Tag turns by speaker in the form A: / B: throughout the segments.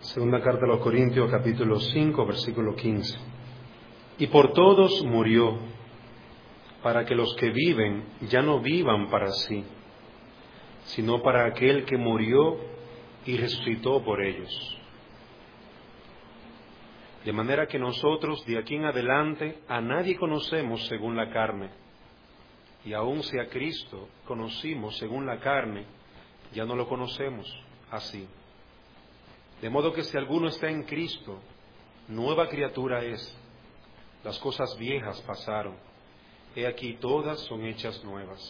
A: Segunda carta a los Corintios, capítulo 5, versículo 15. Y por todos murió, para que los que viven ya no vivan para sí, sino para aquel que murió y resucitó por ellos. De manera que nosotros de aquí en adelante a nadie conocemos según la carne, y aun si a Cristo conocimos según la carne, ya no lo conocemos así. De modo que si alguno está en Cristo, nueva criatura es. Las cosas viejas pasaron, he aquí todas son hechas nuevas.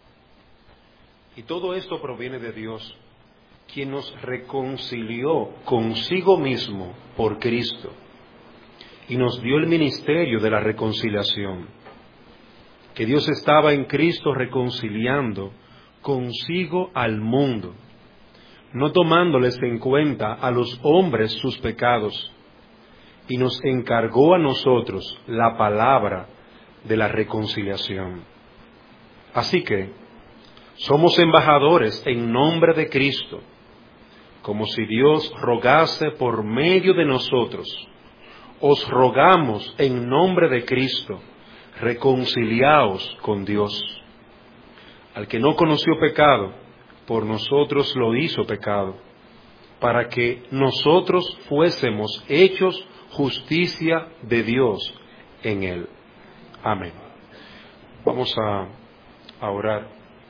A: Y todo esto proviene de Dios, quien nos reconcilió consigo mismo por Cristo, y nos dio el ministerio de la reconciliación, que Dios estaba en Cristo reconciliando consigo al mundo, no tomándoles en cuenta a los hombres sus pecados, y nos encargó a nosotros la palabra de la reconciliación. Así que somos embajadores en nombre de Cristo, como si Dios rogase por medio de nosotros. Os rogamos en nombre de Cristo, reconciliaos con Dios. Al que no conoció pecado, por nosotros lo hizo pecado, para que nosotros fuésemos hechos justicia de Dios en él. Amén. Vamos a orar.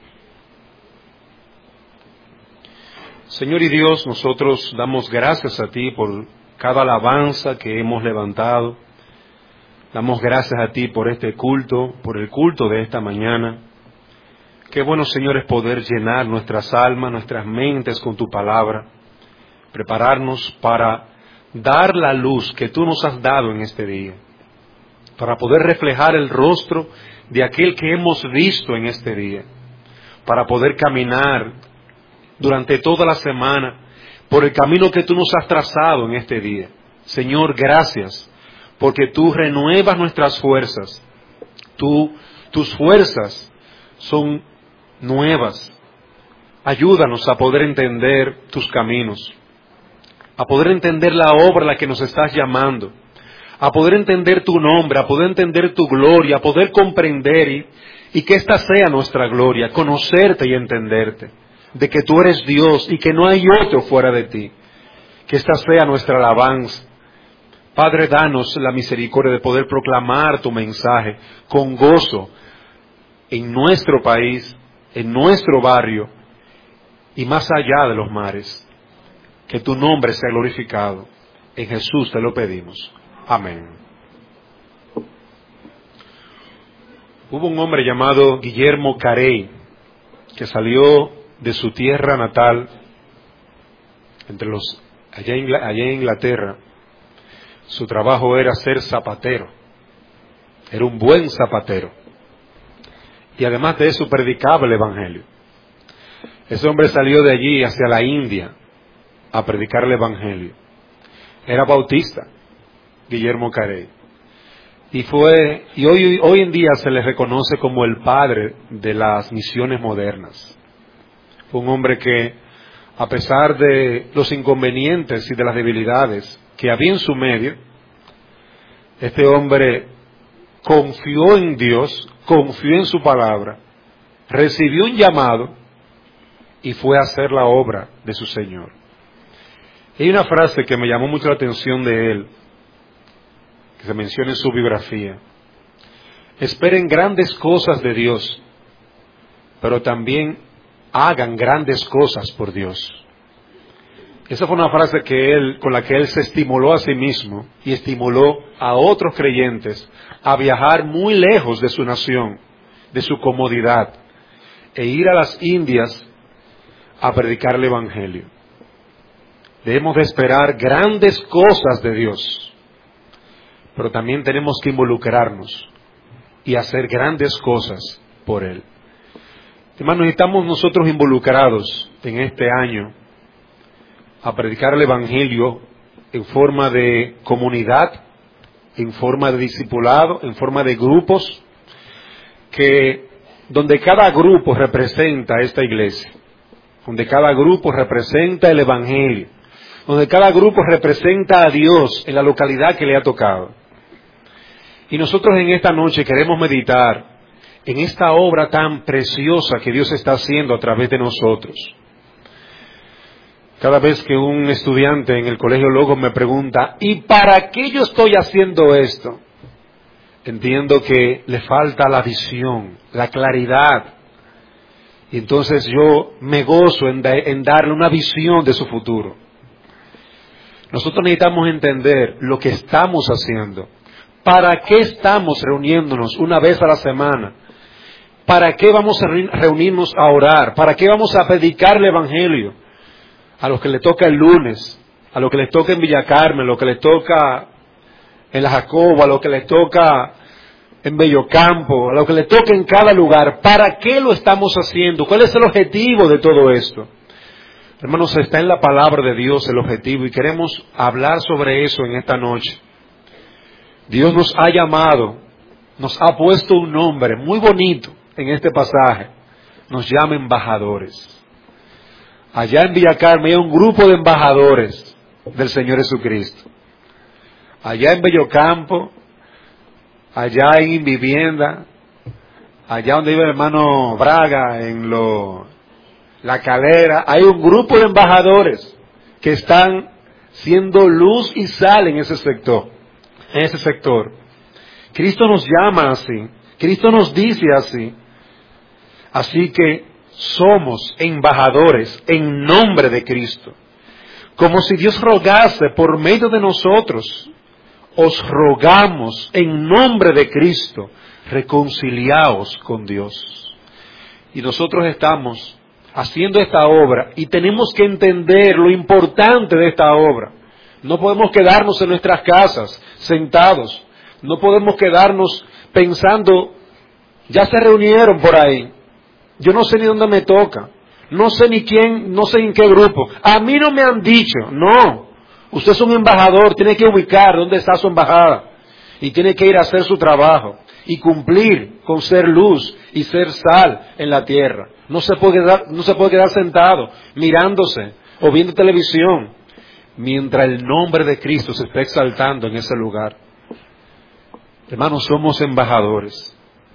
A: Señor y Dios, nosotros damos gracias a ti por cada alabanza que hemos levantado. Damos gracias a ti por este culto, por el culto de esta mañana. Qué bueno, Señor, es poder llenar nuestras almas, nuestras mentes con tu palabra, prepararnos para dar la luz que tú nos has dado en este día, para poder reflejar el rostro de aquel que hemos visto en este día, para poder caminar durante toda la semana por el camino que tú nos has trazado en este día. Señor, gracias, porque tú renuevas nuestras fuerzas. Tus fuerzas son nuevas. Ayúdanos a poder entender tus caminos, a poder entender la obra a la que nos estás llamando, a poder entender tu nombre, a poder entender tu gloria, a poder comprender y que esta sea nuestra gloria, conocerte y entenderte, de que tú eres Dios y que no hay otro fuera de ti. Que esta sea nuestra alabanza. Padre, danos la misericordia de poder proclamar tu mensaje con gozo en nuestro país, en nuestro barrio y más allá de los mares. Que tu nombre sea glorificado. En Jesús te lo pedimos. Amén. Hubo un hombre llamado Guillermo Carey que salió de su tierra natal, allá en Inglaterra. Su trabajo era ser zapatero. Era un buen zapatero. Y además de eso predicaba el Evangelio. Ese hombre salió de allí hacia la India a predicar el Evangelio. Era bautista, Guillermo Carey. Y hoy en día se le reconoce como el padre de las misiones modernas. Fue un hombre que, a pesar de los inconvenientes y de las debilidades que había en su medio, este hombre confió en Dios, confió en su palabra, recibió un llamado y fue a hacer la obra de su Señor. Hay una frase que me llamó mucho la atención de él, que se menciona en su biografía. Esperen grandes cosas de Dios, pero también hagan grandes cosas por Dios. Esa fue una frase con la que él se estimuló a sí mismo y estimuló a otros creyentes a viajar muy lejos de su nación, de su comodidad, e ir a las Indias a predicar el Evangelio. Debemos de esperar grandes cosas de Dios, pero también tenemos que involucrarnos y hacer grandes cosas por Él. Hermanos, estamos nosotros involucrados en este año a predicar el Evangelio en forma de comunidad, en forma de discipulado, en forma de grupos, donde cada grupo representa esta iglesia, donde cada grupo representa el Evangelio, donde cada grupo representa a Dios en la localidad que le ha tocado. Y nosotros en esta noche queremos meditar en esta obra tan preciosa que Dios está haciendo a través de nosotros. Cada vez que un estudiante en el Colegio Logos me pregunta, ¿y para qué yo estoy haciendo esto? Entiendo que le falta la visión, la claridad. Y entonces yo me gozo en darle una visión de su futuro. Nosotros necesitamos entender lo que estamos haciendo. ¿Para qué estamos reuniéndonos una vez a la semana? ¿Para qué vamos a reunirnos a orar? ¿Para qué vamos a predicar el Evangelio? A los que les toca el lunes, a los que les toca en Villa Carmen, a los que les toca en La Jacoba, a los que les toca en Bellocampo, a los que les toca en cada lugar. ¿Para qué lo estamos haciendo? ¿Cuál es el objetivo de todo esto? Hermanos, está en la palabra de Dios el objetivo y queremos hablar sobre eso en esta noche. Dios nos ha llamado, nos ha puesto un nombre muy bonito en este pasaje. Nos llama embajadores. Allá en Villa Carmen hay un grupo de embajadores del Señor Jesucristo. Allá en Bellocampo, allá en Vivienda, allá donde vive el hermano Braga, en La Calera, hay un grupo de embajadores que están siendo luz y sal en ese sector. Cristo nos llama así, Cristo nos dice así. Así que somos embajadores en nombre de Cristo. Como si Dios rogase por medio de nosotros. Os rogamos en nombre de Cristo, reconciliaos con Dios. Y nosotros estamos haciendo esta obra y tenemos que entender lo importante de esta obra. No podemos quedarnos en nuestras casas sentados. No podemos quedarnos pensando, ya se reunieron por ahí. Yo no sé ni dónde me toca. No sé ni quién, no sé en qué grupo. A mí no me han dicho. No. Usted es un embajador, tiene que ubicar dónde está su embajada. Y tiene que ir a hacer su trabajo. Y cumplir con ser luz y ser sal en la tierra. No se puede quedar sentado mirándose o viendo televisión mientras el nombre de Cristo se está exaltando en ese lugar. Hermanos, somos embajadores.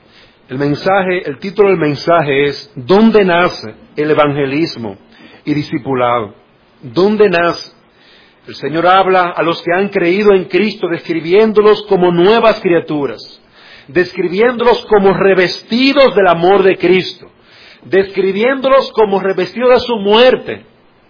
A: El título del mensaje es ¿dónde nace el evangelismo y discipulado? ¿Dónde nace? El Señor habla a los que han creído en Cristo, describiéndolos como nuevas criaturas, describiéndolos como revestidos del amor de Cristo, describiéndolos como revestidos de su muerte,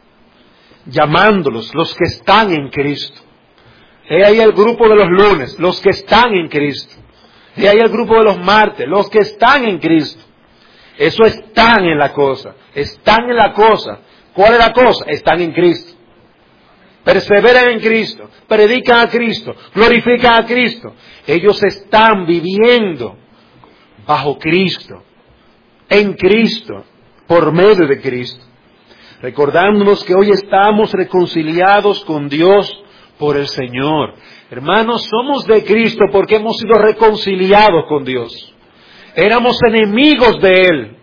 A: llamándolos los que están en Cristo. He ahí el grupo de los lunes, los que están en Cristo. He ahí el grupo de los martes, los que están en Cristo. Eso están en la cosa, están en la cosa. ¿Cuál es la cosa? Están en Cristo. Perseveran en Cristo, predican a Cristo, glorifican a Cristo. Ellos están viviendo bajo Cristo, en Cristo, por medio de Cristo. Recordándonos que hoy estamos reconciliados con Dios por el Señor. Hermanos, somos de Cristo porque hemos sido reconciliados con Dios. Éramos enemigos de Él.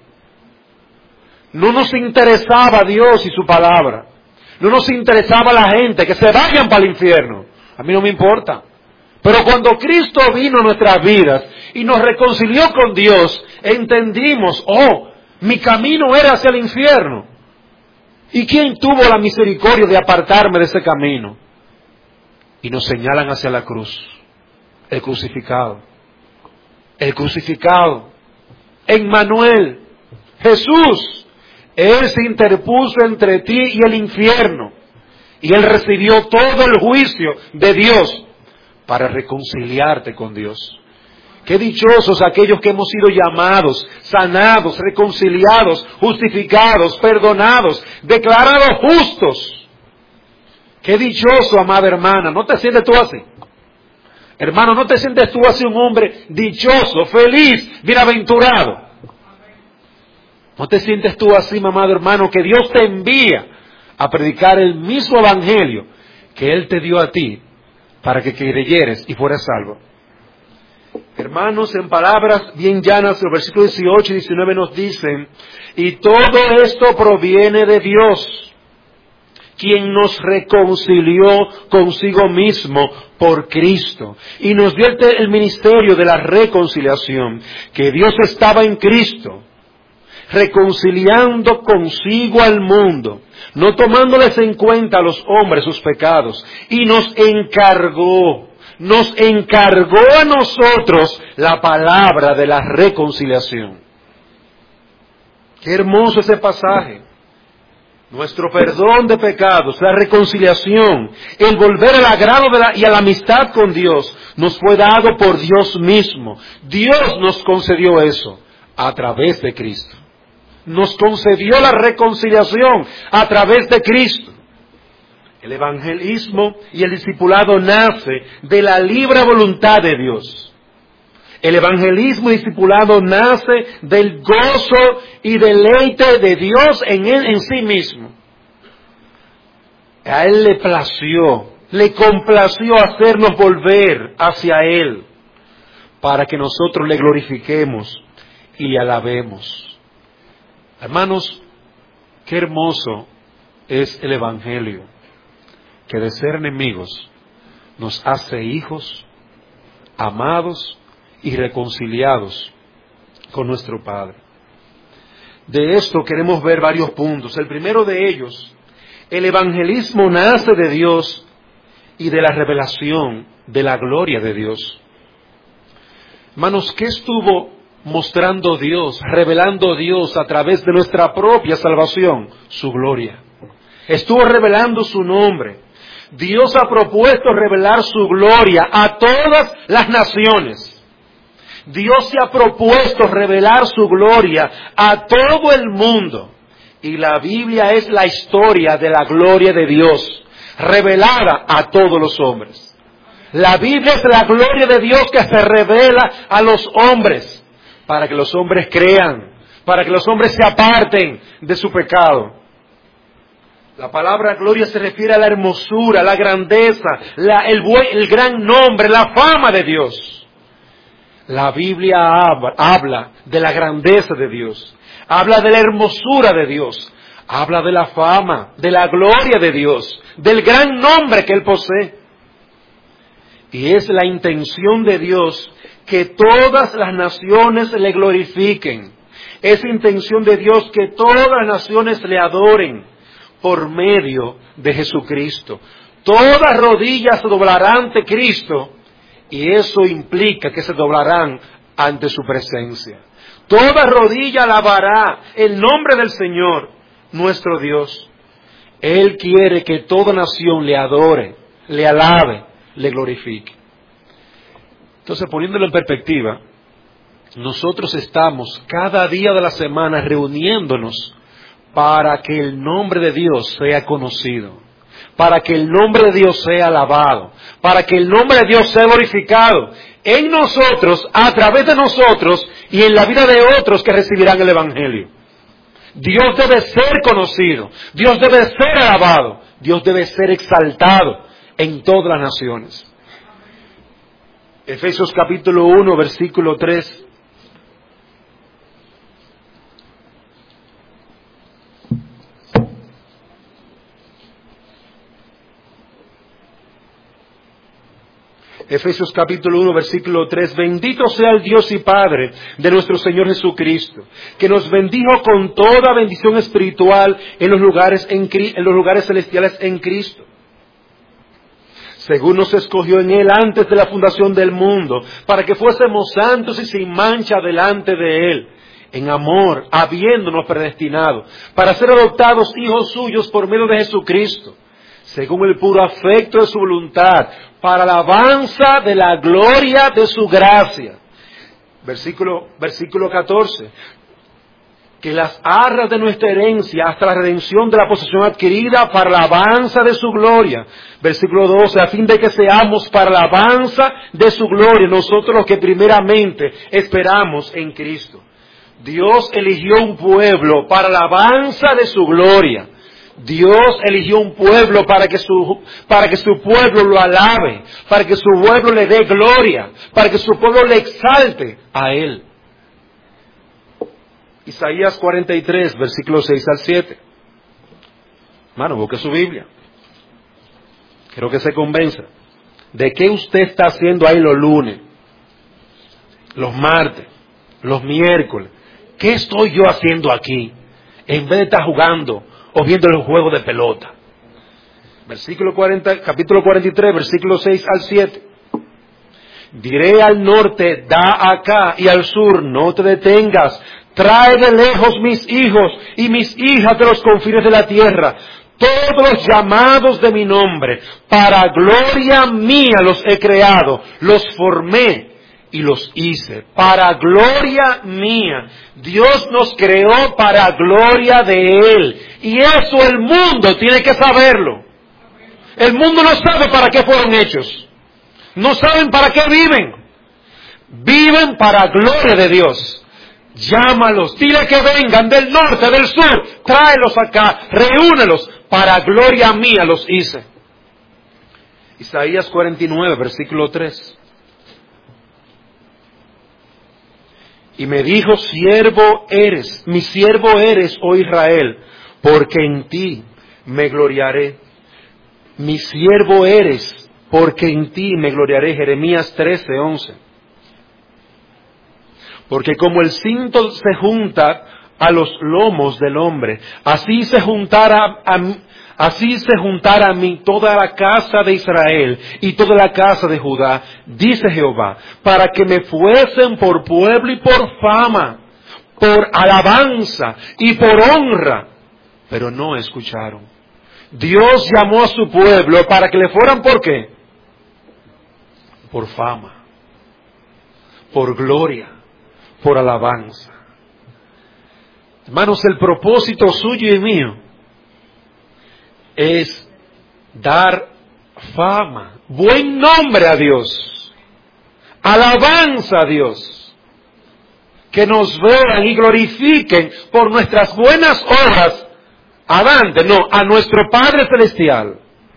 A: No nos interesaba Dios y su palabra. No nos interesaba la gente, que se vayan para el infierno. A mí no me importa. Pero cuando Cristo vino a nuestras vidas y nos reconcilió con Dios, entendimos, mi camino era hacia el infierno. ¿Y quién tuvo la misericordia de apartarme de ese camino? Y nos señalan hacia la cruz. El crucificado. El crucificado. Emmanuel. Jesús. Él se interpuso entre ti y el infierno. Y Él recibió todo el juicio de Dios para reconciliarte con Dios. Qué dichosos aquellos que hemos sido llamados, sanados, reconciliados, justificados, perdonados, declarados justos. Qué dichoso, amada hermana. ¿No te sientes tú así? Hermano, ¿no te sientes tú así un hombre dichoso, feliz, bienaventurado? ¿No te sientes tú así, amado hermano, que Dios te envía a predicar el mismo evangelio que Él te dio a ti para que creyeres y fueras salvo? Hermanos, en palabras bien llanas, los versículos 18 y 19 nos dicen, y todo esto proviene de Dios, quien nos reconcilió consigo mismo por Cristo y nos dio el ministerio de la reconciliación, que Dios estaba en Cristo, reconciliando consigo al mundo, no tomándoles en cuenta a los hombres sus pecados, y nos encargó a nosotros la palabra de la reconciliación. Qué hermoso ese pasaje. Nuestro perdón de pecados, la reconciliación, el volver al agrado y a la amistad con Dios, nos fue dado por Dios mismo. Dios nos concedió eso a través de Cristo. Nos concedió la reconciliación a través de Cristo. El evangelismo y el discipulado nace de la libre voluntad de Dios. El evangelismo y discipulado nace del gozo y deleite de Dios en sí mismo. A Él le complació hacernos volver hacia Él para que nosotros le glorifiquemos y le alabemos. Hermanos, qué hermoso es el evangelio, que de ser enemigos nos hace hijos, amados y reconciliados con nuestro Padre. De esto queremos ver varios puntos. El primero de ellos, el evangelismo nace de Dios y de la revelación de la gloria de Dios. Hermanos, ¿qué estuvo mostrando Dios, revelando Dios a través de nuestra propia salvación? Su gloria. Estuvo revelando su nombre. Dios ha propuesto revelar su gloria a todas las naciones. Dios se ha propuesto revelar su gloria a todo el mundo. Y la Biblia es la historia de la gloria de Dios, revelada a todos los hombres. La Biblia es la gloria de Dios que se revela a los hombres, para que los hombres crean, para que los hombres se aparten de su pecado. La palabra gloria se refiere a la hermosura, la grandeza, el gran nombre, la fama de Dios. La Biblia habla de la grandeza de Dios, habla de la hermosura de Dios, habla de la fama, de la gloria de Dios, del gran nombre que Él posee. Y es la intención de Dios que todas las naciones le glorifiquen. Es intención de Dios que todas las naciones le adoren por medio de Jesucristo. Todas rodillas se doblarán ante Cristo y eso implica que se doblarán ante su presencia. Toda rodilla alabará el nombre del Señor, nuestro Dios. Él quiere que toda nación le adore, le alabe, le glorifique. Entonces, poniéndolo en perspectiva, nosotros estamos cada día de la semana reuniéndonos para que el nombre de Dios sea conocido, para que el nombre de Dios sea alabado, para que el nombre de Dios sea glorificado en nosotros, a través de nosotros y en la vida de otros que recibirán el Evangelio. Dios debe ser conocido, Dios debe ser alabado, Dios debe ser exaltado en todas las naciones. Efesios capítulo 1, versículo 3. Efesios capítulo 1, versículo 3. Bendito sea el Dios y Padre de nuestro Señor Jesucristo, que nos bendijo con toda bendición espiritual en los lugares celestiales en Cristo, según nos escogió en Él antes de la fundación del mundo, para que fuésemos santos y sin mancha delante de Él, en amor, habiéndonos predestinado, para ser adoptados hijos suyos por medio de Jesucristo, según el puro afecto de su voluntad, para la alabanza de la gloria de su gracia. Versículo 14. Que las arras de nuestra herencia hasta la redención de la posesión adquirida para la alabanza de su gloria. Versículo 12, a fin de que seamos para la alabanza de su gloria, nosotros los que primeramente esperamos en Cristo. Dios eligió un pueblo para la alabanza de su gloria. Dios eligió un pueblo para que su pueblo lo alabe, para que su pueblo le dé gloria, para que su pueblo le exalte a Él. Isaías 43, versículos 6 al 7. Hermano, busque su Biblia. Quiero que se convenza. ¿De qué usted está haciendo ahí los lunes, los martes, los miércoles? ¿Qué estoy yo haciendo aquí? En vez de estar jugando o viendo el juego de pelota. Capítulo 43, versículos 6 al 7. Diré al norte, da acá, y al sur, no te detengas. Trae de lejos mis hijos y mis hijas de los confines de la tierra. Todos los llamados de mi nombre, para gloria mía los he creado, los formé y los hice, para gloria mía. Dios nos creó para gloria de Él, y eso el mundo tiene que saberlo. El mundo no sabe para qué fueron hechos, no saben para qué viven. Viven para gloria de Dios. Llámalos, dile que vengan del norte, del sur, tráelos acá, reúnelos, para gloria mía los hice. Isaías 49, versículo 3. Y me dijo, siervo eres, mi siervo eres, oh Israel, porque en ti me gloriaré. Mi siervo eres, porque en ti me gloriaré. Jeremías 13, 11. Porque como el cinto se junta a los lomos del hombre, así se juntara a mí toda la casa de Israel y toda la casa de Judá, dice Jehová, para que me fuesen por pueblo y por fama, por alabanza y por honra. Pero no escucharon. Dios llamó a su pueblo para que le fueran, ¿por qué? Por fama, por gloria, por alabanza. Hermanos, el propósito suyo y mío es dar fama, buen nombre a Dios, alabanza a Dios, que nos vean y glorifiquen por nuestras buenas obras, a nuestro Padre Celestial.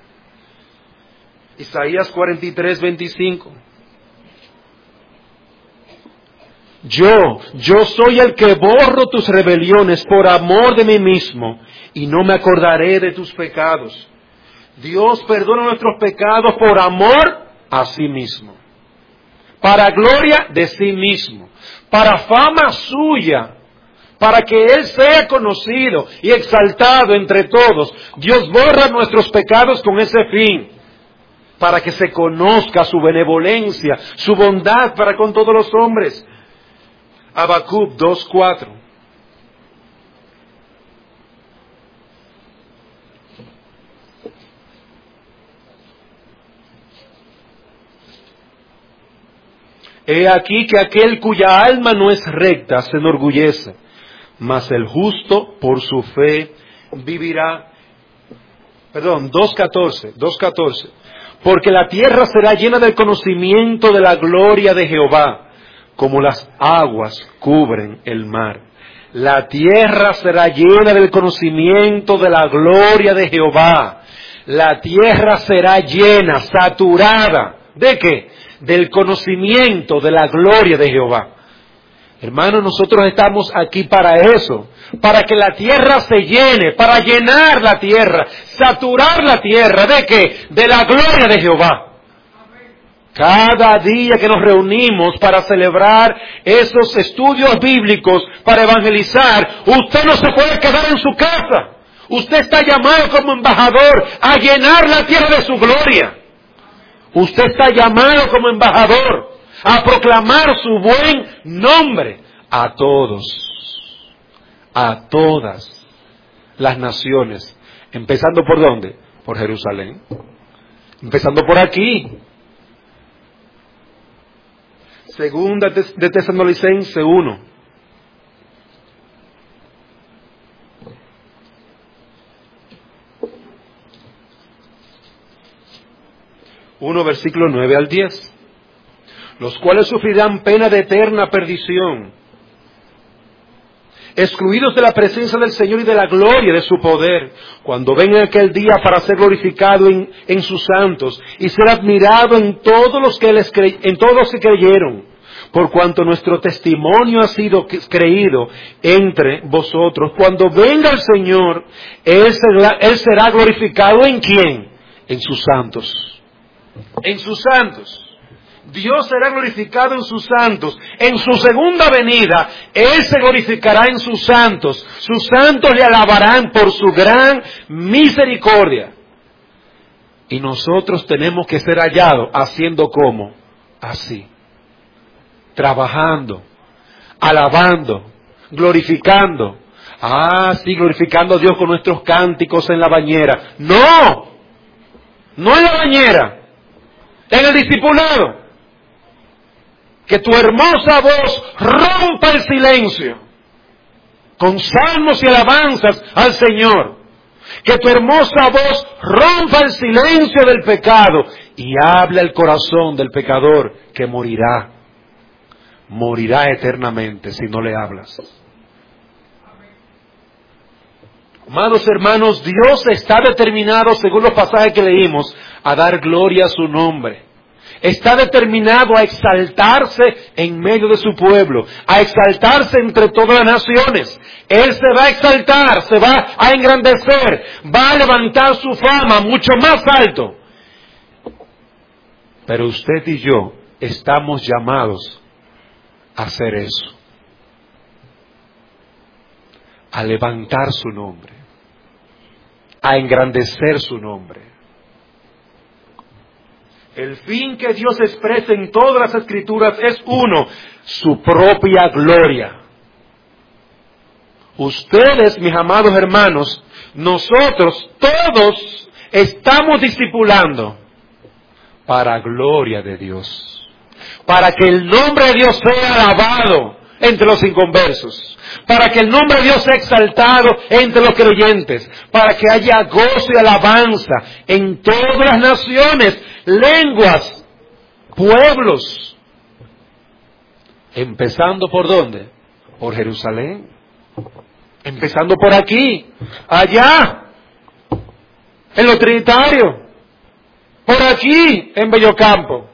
A: Isaías 43, 25. Yo soy el que borro tus rebeliones por amor de mí mismo, y no me acordaré de tus pecados. Dios perdona nuestros pecados por amor a sí mismo, para gloria de sí mismo, para fama suya, para que Él sea conocido y exaltado entre todos. Dios borra nuestros pecados con ese fin, para que se conozca su benevolencia, su bondad para con todos los hombres. Habacuc 2:4. He aquí que aquel cuya alma no es recta se enorgullece, mas el justo por su fe vivirá. 2:14. Porque la tierra será llena del conocimiento de la gloria de Jehová, como las aguas cubren el mar. La tierra será llena del conocimiento de la gloria de Jehová. La tierra será llena, saturada, ¿de qué? Del conocimiento de la gloria de Jehová. Hermanos, nosotros estamos aquí para eso, para que la tierra se llene, para llenar la tierra, saturar la tierra, ¿de qué? De la gloria de Jehová. Cada día que nos reunimos para celebrar esos estudios bíblicos, para evangelizar, usted no se puede quedar en su casa. Usted está llamado como embajador a llenar la tierra de su gloria. Usted está llamado como embajador a proclamar su buen nombre a todos, a todas las naciones. Empezando por ¿dónde? Por Jerusalén. Empezando por aquí. Segunda de Tesalonicenses 1. Versículo 9 al 10. Los cuales sufrirán pena de eterna perdición, excluidos de la presencia del Señor y de la gloria de su poder, cuando venga aquel día para ser glorificado en sus santos y ser admirado en todos los que creyeron, por cuanto nuestro testimonio ha sido creído entre vosotros. Cuando venga el Señor, Él será glorificado ¿en quién? En sus santos. En sus santos. Dios será glorificado en sus santos. En su segunda venida, Él se glorificará en sus santos. Sus santos le alabarán por su gran misericordia. Y nosotros tenemos que ser hallados haciendo como, así, trabajando, alabando, glorificando. Sí, glorificando a Dios con nuestros cánticos en la bañera. No en la bañera, en el discipulado. Que tu hermosa voz rompa el silencio con salmos y alabanzas al Señor. Que tu hermosa voz rompa el silencio del pecado y hable al corazón del pecador que morirá eternamente si no le hablas. Amados hermanos, Dios está determinado, según los pasajes que leímos, a dar gloria a su nombre. Está determinado a exaltarse en medio de su pueblo, a exaltarse entre todas las naciones. Él se va a exaltar, se va a engrandecer, va a levantar su fama mucho más alto. Pero usted y yo estamos llamados a hacer eso, a levantar su nombre, a engrandecer su nombre. El fin que Dios expresa en todas las Escrituras es uno, su propia gloria. Ustedes, mis amados hermanos, nosotros todos estamos discipulando para gloria de Dios, para que el nombre de Dios sea alabado entre los inconversos, para que el nombre de Dios sea exaltado entre los creyentes, para que haya gozo y alabanza en todas las naciones, lenguas, pueblos, empezando ¿por dónde? Por Jerusalén, empezando por aquí, allá, en lo Trinitario, por aquí, en Bellocampo.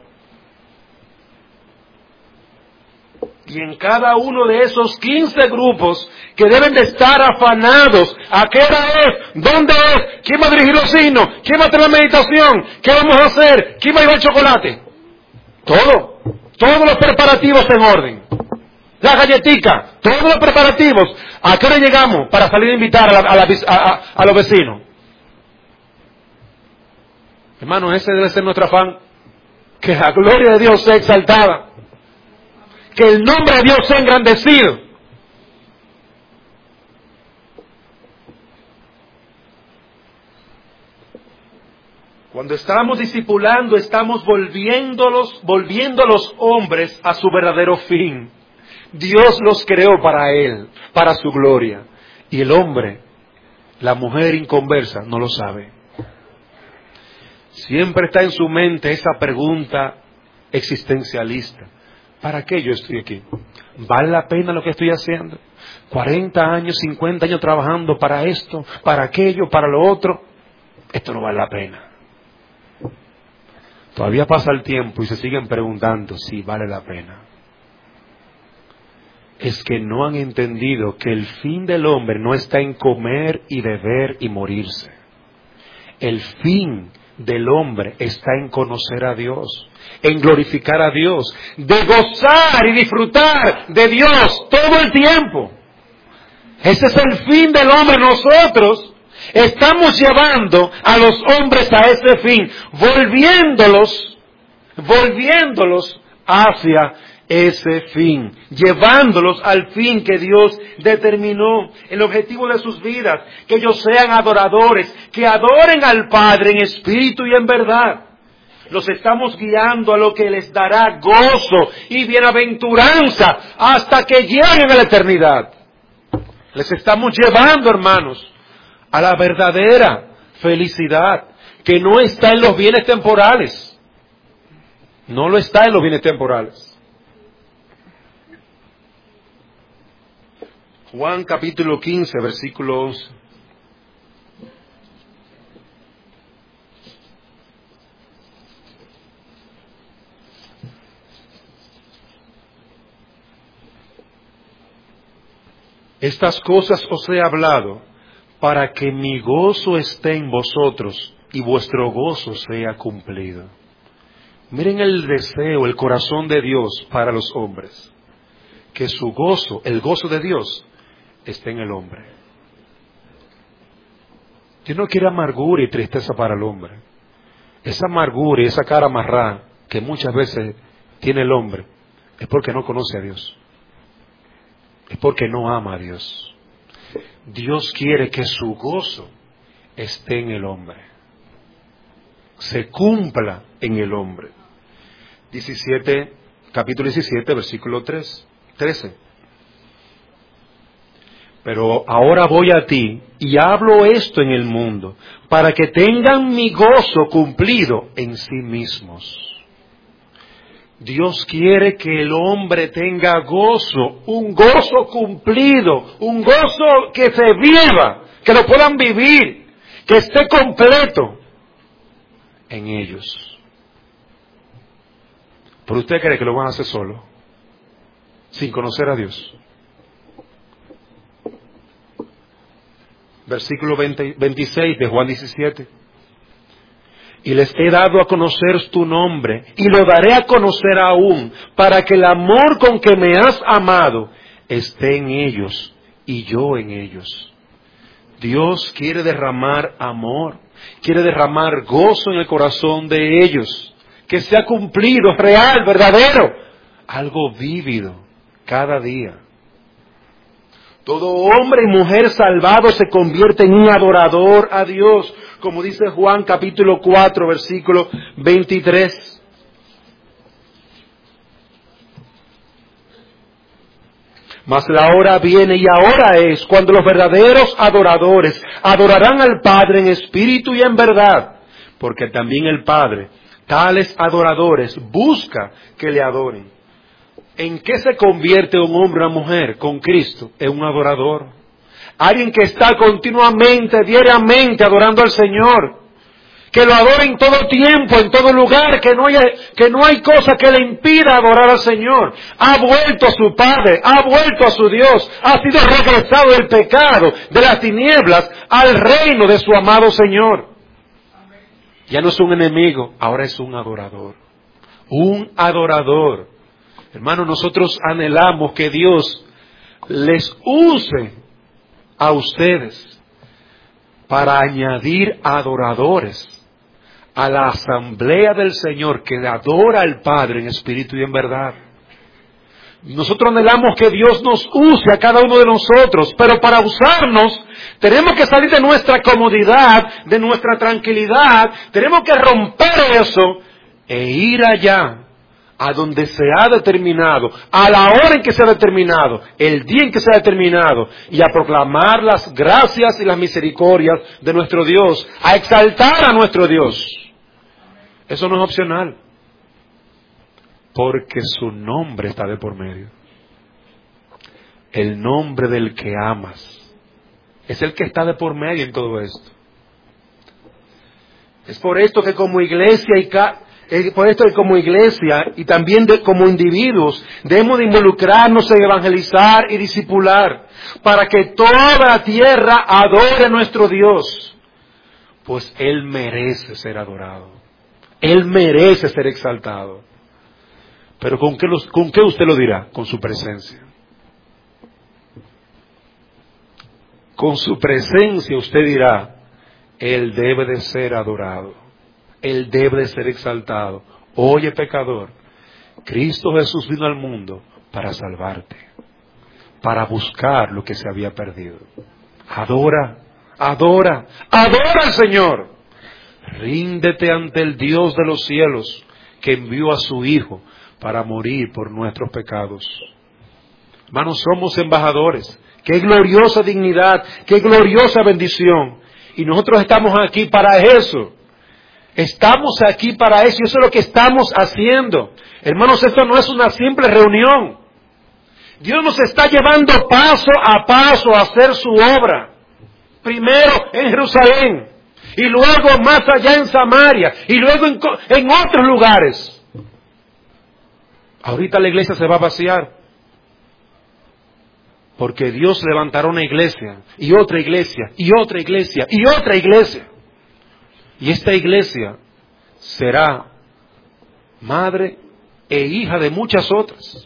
A: Y en cada uno de esos 15 grupos que deben de estar afanados. ¿A qué hora es? ¿Dónde es? ¿Quién va a dirigir los signos? ¿Quién va a tener la meditación? ¿Qué vamos a hacer? ¿Quién va a llevar el chocolate? Todo. Todos los preparativos en orden. La galletica. Todos los preparativos. ¿A qué hora llegamos para salir a invitar a los vecinos? Hermano, ese debe ser nuestro afán. Que la gloria de Dios sea exaltada. Que el nombre de Dios sea engrandecido. Cuando estamos discipulando, estamos volviendo a los hombres a su verdadero fin. Dios los creó para Él, para su gloria. Y el hombre, la mujer inconversa, no lo sabe. Siempre está en su mente esa pregunta existencialista. ¿Para qué yo estoy aquí? ¿Vale la pena lo que estoy haciendo? 40 años, 50 años trabajando para esto, para aquello, para lo otro. Esto no vale la pena. Todavía pasa el tiempo y se siguen preguntando si vale la pena. Es que no han entendido que el fin del hombre no está en comer y beber y morirse. El fin del hombre está en conocer a Dios, en glorificar a Dios, de gozar y disfrutar de Dios todo el tiempo. Ese es el fin del hombre. Nosotros estamos llevando a los hombres a ese fin, volviéndolos hacia ese fin, llevándolos al fin que Dios determinó, el objetivo de sus vidas, que ellos sean adoradores, que adoren al Padre en espíritu y en verdad. Los estamos guiando a lo que les dará gozo y bienaventuranza hasta que lleguen a la eternidad. Les estamos llevando, hermanos, a la verdadera felicidad, que no está en los bienes temporales. No lo está en los bienes temporales. Juan capítulo 15, versículo 11. Estas cosas os he hablado para que mi gozo esté en vosotros y vuestro gozo sea cumplido. Miren el deseo, el corazón de Dios para los hombres. Que su gozo, el gozo de Dios, esté en el hombre. Dios no quiere amargura y tristeza para el hombre. Esa amargura y esa cara amarrada que muchas veces tiene el hombre es porque no conoce a Dios. Es porque no ama a Dios. Dios quiere que su gozo esté en el hombre. Se cumpla en el hombre. Capítulo 17, versículo 13. Pero ahora voy a ti y hablo esto en el mundo, para que tengan mi gozo cumplido en sí mismos. Dios quiere que el hombre tenga gozo, un gozo cumplido, un gozo que se viva, que lo puedan vivir, que esté completo en ellos. ¿Pero usted cree que lo van a hacer solo, sin conocer a Dios? Versículo 26 de Juan 17. Y les he dado a conocer tu nombre, y lo daré a conocer aún, para que el amor con que me has amado esté en ellos, y yo en ellos. Dios quiere derramar amor, quiere derramar gozo en el corazón de ellos, que sea cumplido, real, verdadero, algo vívido, cada día. Todo hombre y mujer salvado se convierte en un adorador a Dios, como dice Juan capítulo 4, versículo 23. Mas la hora viene y ahora es cuando los verdaderos adoradores adorarán al Padre en espíritu y en verdad, porque también el Padre, tales adoradores, busca que le adoren. ¿En qué se convierte un hombre o una mujer con Cristo? En un adorador. Alguien que está continuamente, diariamente adorando al Señor. Que lo adore en todo tiempo, en todo lugar, que no hay cosa que le impida adorar al Señor. Ha vuelto a su Padre, ha vuelto a su Dios, ha sido regresado del pecado, de las tinieblas, al reino de su amado Señor. Ya no es un enemigo, ahora es un adorador. Un adorador. Hermanos, nosotros anhelamos que Dios les use a ustedes para añadir adoradores a la asamblea del Señor que adora al Padre en espíritu y en verdad. Nosotros anhelamos que Dios nos use a cada uno de nosotros, pero para usarnos tenemos que salir de nuestra comodidad, de nuestra tranquilidad, tenemos que romper eso e ir allá a donde se ha determinado, a la hora en que se ha determinado, el día en que se ha determinado, y a proclamar las gracias y las misericordias de nuestro Dios, a exaltar a nuestro Dios. Eso no es opcional, porque su nombre está de por medio. El nombre del que amas es el que está de por medio en todo esto. Es por esto que como iglesia y también como individuos debemos de involucrarnos en evangelizar y discipular para que toda la tierra adore a nuestro Dios, pues Él merece ser adorado, Él merece ser exaltado. Pero ¿con qué usted lo dirá? Con su presencia. Con su presencia usted dirá, Él debe de ser adorado. Él debe de ser exaltado. Oye, pecador, Cristo Jesús vino al mundo para salvarte, para buscar lo que se había perdido. Adora, adora, adora al Señor. Ríndete ante el Dios de los cielos, que envió a su Hijo para morir por nuestros pecados. Hermanos, somos embajadores. Qué gloriosa dignidad, qué gloriosa bendición. Y nosotros estamos aquí para eso. Estamos aquí para eso y eso es lo que estamos haciendo. Hermanos, esto no es una simple reunión. Dios nos está llevando paso a hacer su obra. Primero en Jerusalén y luego más allá en Samaria y luego en otros lugares. Ahorita la iglesia se va a vaciar Porque Dios levantará una iglesia, y otra iglesia, y otra iglesia, y otra iglesia. Y esta iglesia será madre e hija de muchas otras.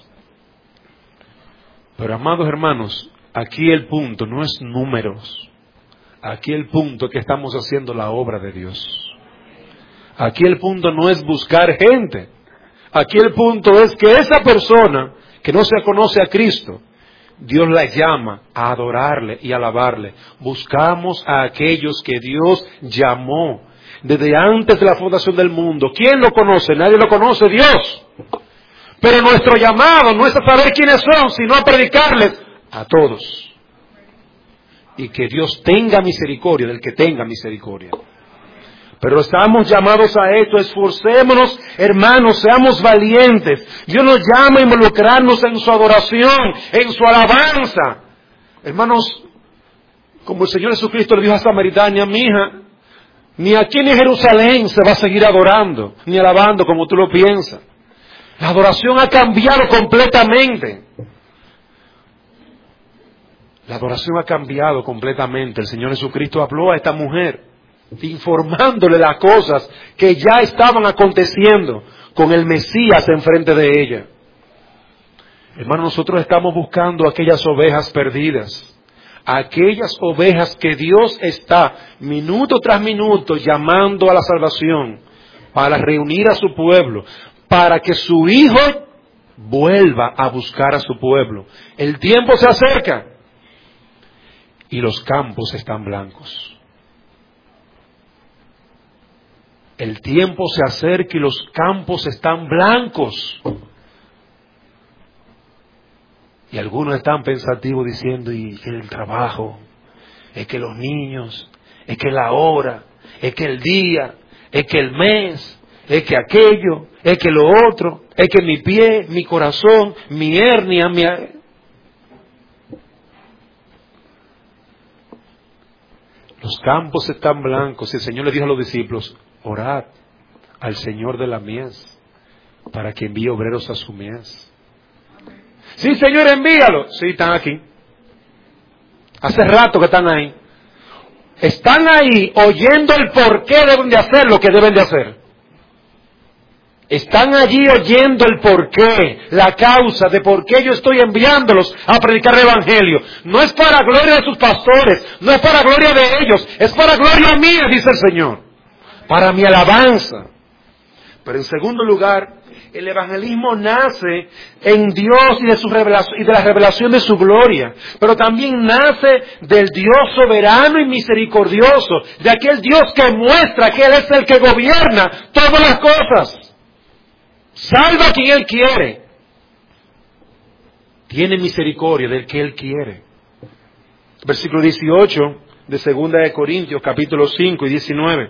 A: Pero amados hermanos, aquí el punto no es números. Aquí el punto es que estamos haciendo la obra de Dios. Aquí el punto no es buscar gente. Aquí el punto es que esa persona que no se conoce a Cristo, Dios la llama a adorarle y alabarle. Buscamos a aquellos que Dios llamó desde antes de la fundación del mundo. ¿Quién lo conoce? Nadie lo conoce, Dios. Pero nuestro llamado no es a saber quiénes son, sino a predicarles a todos. Y que Dios tenga misericordia del que tenga misericordia. Pero estamos llamados a esto, esforcémonos, hermanos, seamos valientes. Dios nos llama a involucrarnos en su adoración, en su alabanza. Hermanos, como el Señor Jesucristo le dijo a Samaritana, mi hija, ni aquí ni en Jerusalén se va a seguir adorando, ni alabando como tú lo piensas. La adoración ha cambiado completamente. La adoración ha cambiado completamente. El Señor Jesucristo habló a esta mujer, informándole las cosas que ya estaban aconteciendo con el Mesías enfrente de ella. Hermanos, nosotros estamos buscando aquellas ovejas perdidas. Aquellas ovejas que Dios está minuto tras minuto llamando a la salvación para reunir a su pueblo, para que su Hijo vuelva a buscar a su pueblo. El tiempo se acerca y los campos están blancos. El tiempo se acerca y los campos están blancos. Y algunos están pensativos diciendo, y el trabajo, es que los niños, es que la hora, es que el día, es que el mes, es que aquello, es que lo otro, es que mi pie, mi corazón, mi hernia, Los campos están blancos y el Señor le dijo a los discípulos, orad al Señor de la mies para que envíe obreros a su mies. Sí, Señor, envíalo. Sí, están aquí. Hace rato que están ahí. Están ahí oyendo el por qué deben de hacer lo que deben de hacer. Están allí oyendo el por qué, la causa de por qué yo estoy enviándolos a predicar el Evangelio. No es para gloria de sus pastores, no es para gloria de ellos, es para gloria mía, dice el Señor. Para mi alabanza. Pero en segundo lugar, el evangelismo nace en Dios y de su revelación, y de la revelación de su gloria. Pero también nace del Dios soberano y misericordioso, de aquel Dios que muestra que Él es el que gobierna todas las cosas. Salva a quien Él quiere. Tiene misericordia del que Él quiere. Versículo 18 de 2 de Corintios, capítulo 5 y 19.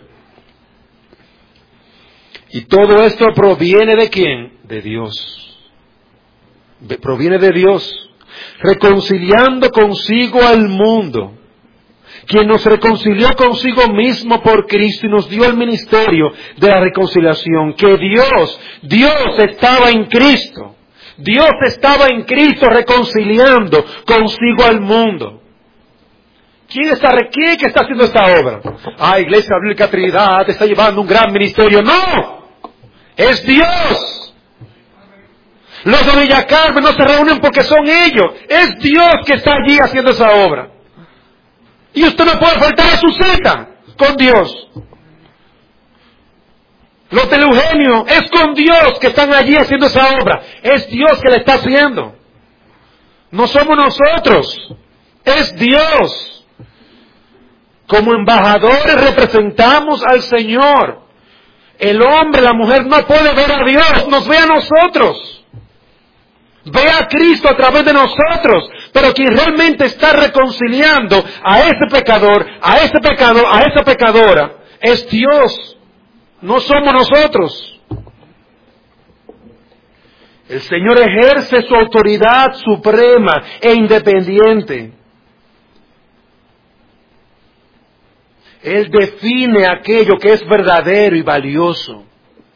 A: Y todo esto proviene ¿de quién? De Dios. Proviene de Dios, reconciliando consigo al mundo, quien nos reconcilió consigo mismo por Cristo y nos dio el ministerio de la reconciliación. Que Dios estaba en Cristo. Dios estaba en Cristo reconciliando consigo al mundo. ¿Quién está haciendo esta obra? Iglesia Bíblica Trinidad está llevando un gran ministerio. ¡No! ¡Es Dios! Los de Villa Carmen no se reúnen porque son ellos. Es Dios que está allí haciendo esa obra. Y usted no puede faltar a su cita con Dios. Los de Eugenio es con Dios que están allí haciendo esa obra. Es Dios que la está haciendo. No somos nosotros. Es Dios. Como embajadores representamos al Señor. El hombre, la mujer no puede ver a Dios, nos ve a nosotros. Ve a Cristo a través de nosotros. Pero quien realmente está reconciliando a ese pecador, a ese pecado, a esa pecadora, es Dios. No somos nosotros. El Señor ejerce su autoridad suprema e independiente. Él define aquello que es verdadero y valioso.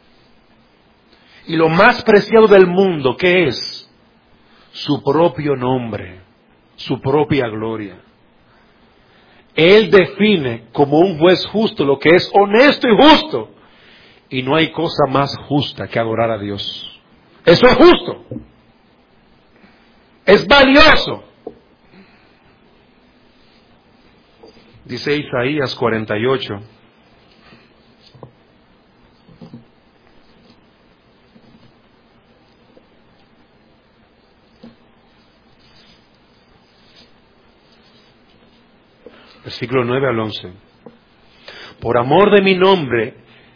A: Y lo más preciado del mundo, ¿qué es? Su propio nombre. su propia gloria. Él define como un juez justo lo que es honesto y justo. Y no hay cosa más justa que adorar a Dios. Eso es justo. Es valioso. Dice Isaías 48. Versículo 9 al 11. Por amor de mi nombre,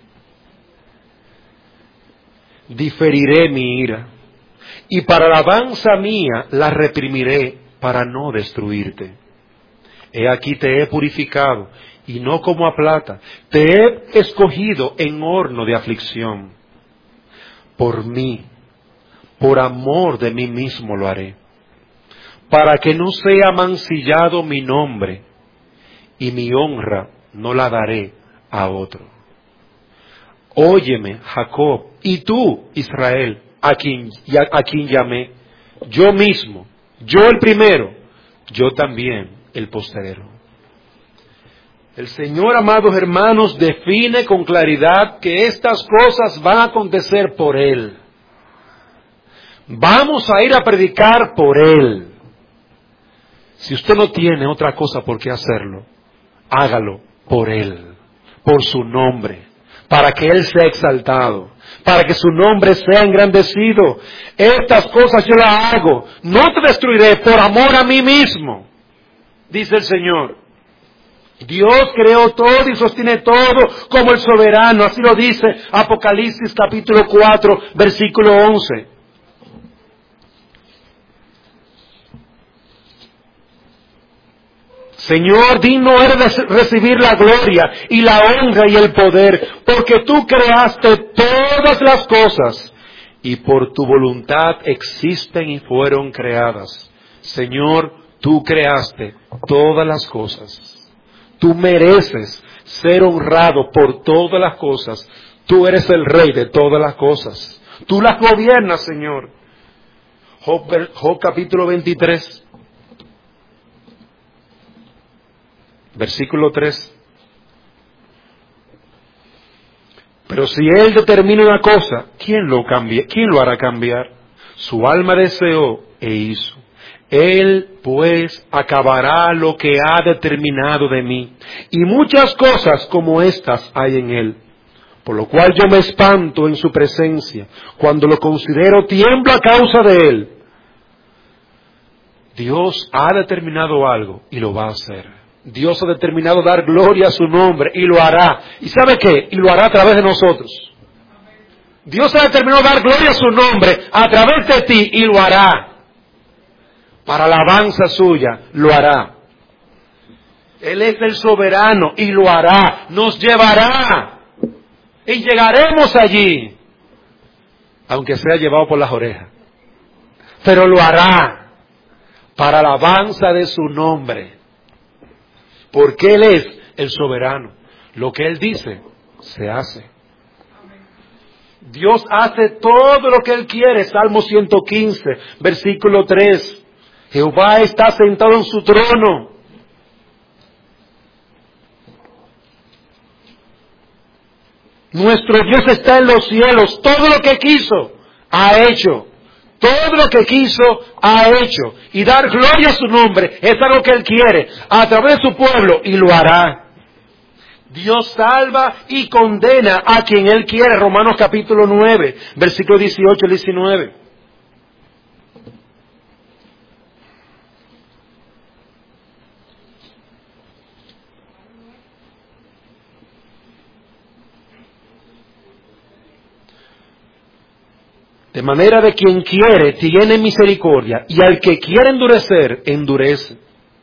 A: diferiré mi ira, y para alabanza mía la reprimiré para no destruirte. He aquí te he purificado, y no como a plata, te he escogido en horno de aflicción. Por mí, por amor de mí mismo lo haré, para que no sea mancillado mi nombre, y mi honra no la daré a otro. Óyeme, Jacob, y tú, Israel, a quien llamé, yo mismo, yo el primero, yo también el postrero. El Señor, amados hermanos, define con claridad que estas cosas van a acontecer por Él. Vamos a ir a predicar por Él. Si usted no tiene otra cosa por qué hacerlo, hágalo por Él, por su nombre, para que Él sea exaltado, para que su nombre sea engrandecido. Estas cosas yo las hago, no te destruiré por amor a mí mismo, dice el Señor. Dios creó todo y sostiene todo como el soberano, así lo dice Apocalipsis capítulo 4, versículo 11. Señor, digno eres de recibir la gloria y la honra y el poder, porque tú creaste todas las cosas y por tu voluntad existen y fueron creadas. Señor, tú creaste todas las cosas. Tú mereces ser honrado por todas las cosas. Tú eres el rey de todas las cosas. Tú las gobiernas, Señor. Job capítulo 23. Versículo 3. Pero si Él determina una cosa, ¿quién lo hará cambiar? Su alma deseó e hizo. Él pues acabará lo que ha determinado de mí. Y muchas cosas como estas hay en Él. Por lo cual yo me espanto en su presencia. Cuando lo considero, tiemblo a causa de Él. Dios ha determinado algo y lo va a hacer. Dios ha determinado dar gloria a su nombre y lo hará. ¿Y sabe qué? Y lo hará a través de nosotros. Dios ha determinado dar gloria a su nombre a través de ti y lo hará. Para alabanza suya, lo hará. Él es el soberano y lo hará. Nos llevará. Y llegaremos allí. Aunque sea llevado por las orejas. Pero lo hará. Para alabanza de su nombre. Porque Él es el soberano. Lo que Él dice, se hace. Dios hace todo lo que Él quiere. Salmo 115, versículo 3. Jehová está sentado en su trono. Nuestro Dios está en los cielos. Todo lo que quiso, ha hecho. Todo lo que quiso, ha hecho. Y dar gloria a su nombre es algo que Él quiere a través de su pueblo y lo hará. Dios salva y condena a quien Él quiere. Romanos capítulo 9, versículo 18 y 19. De manera de quien quiere, tiene misericordia, y al que quiere endurecer, endurece.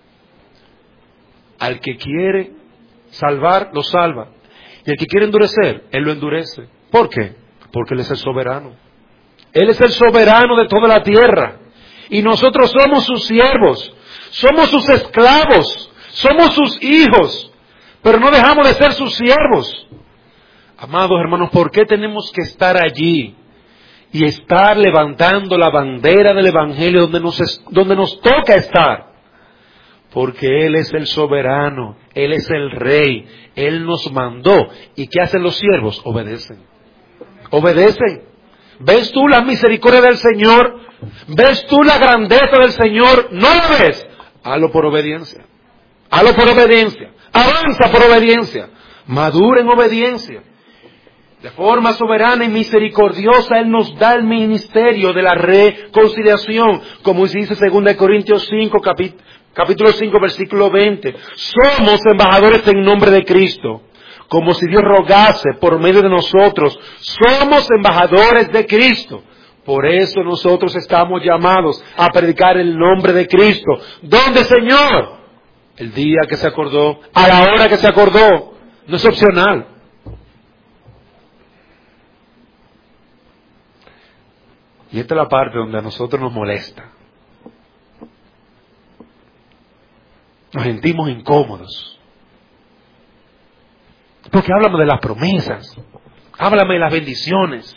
A: Al que quiere salvar, lo salva. Y al que quiere endurecer, Él lo endurece. ¿Por qué? Porque Él es el soberano. Él es el soberano de toda la tierra. Y nosotros somos sus siervos, somos sus esclavos, somos sus hijos, pero no dejamos de ser sus siervos. Amados hermanos, ¿por qué tenemos que estar allí? Y estar levantando la bandera del Evangelio donde nos toca estar. Porque Él es el soberano, Él es el rey, Él nos mandó. ¿Y qué hacen los siervos? Obedecen. Obedecen. ¿Ves tú la misericordia del Señor? ¿Ves tú la grandeza del Señor? ¿No la ves? Hazlo por obediencia. Hazlo por obediencia. Avanza por obediencia. Madura en obediencia. De forma soberana y misericordiosa Él nos da el ministerio de la reconciliación, como dice 2 Corintios 5, capítulo 5, versículo 20. Somos embajadores en nombre de Cristo, como si Dios rogase por medio de nosotros. Somos embajadores de Cristo. Por eso nosotros estamos llamados a predicar el nombre de Cristo. ¿Dónde, Señor? El día que se acordó, a la hora que se acordó. No es opcional. Y esta es la parte donde a nosotros nos molesta. Nos sentimos incómodos. Porque háblame de las promesas. Háblame de las bendiciones.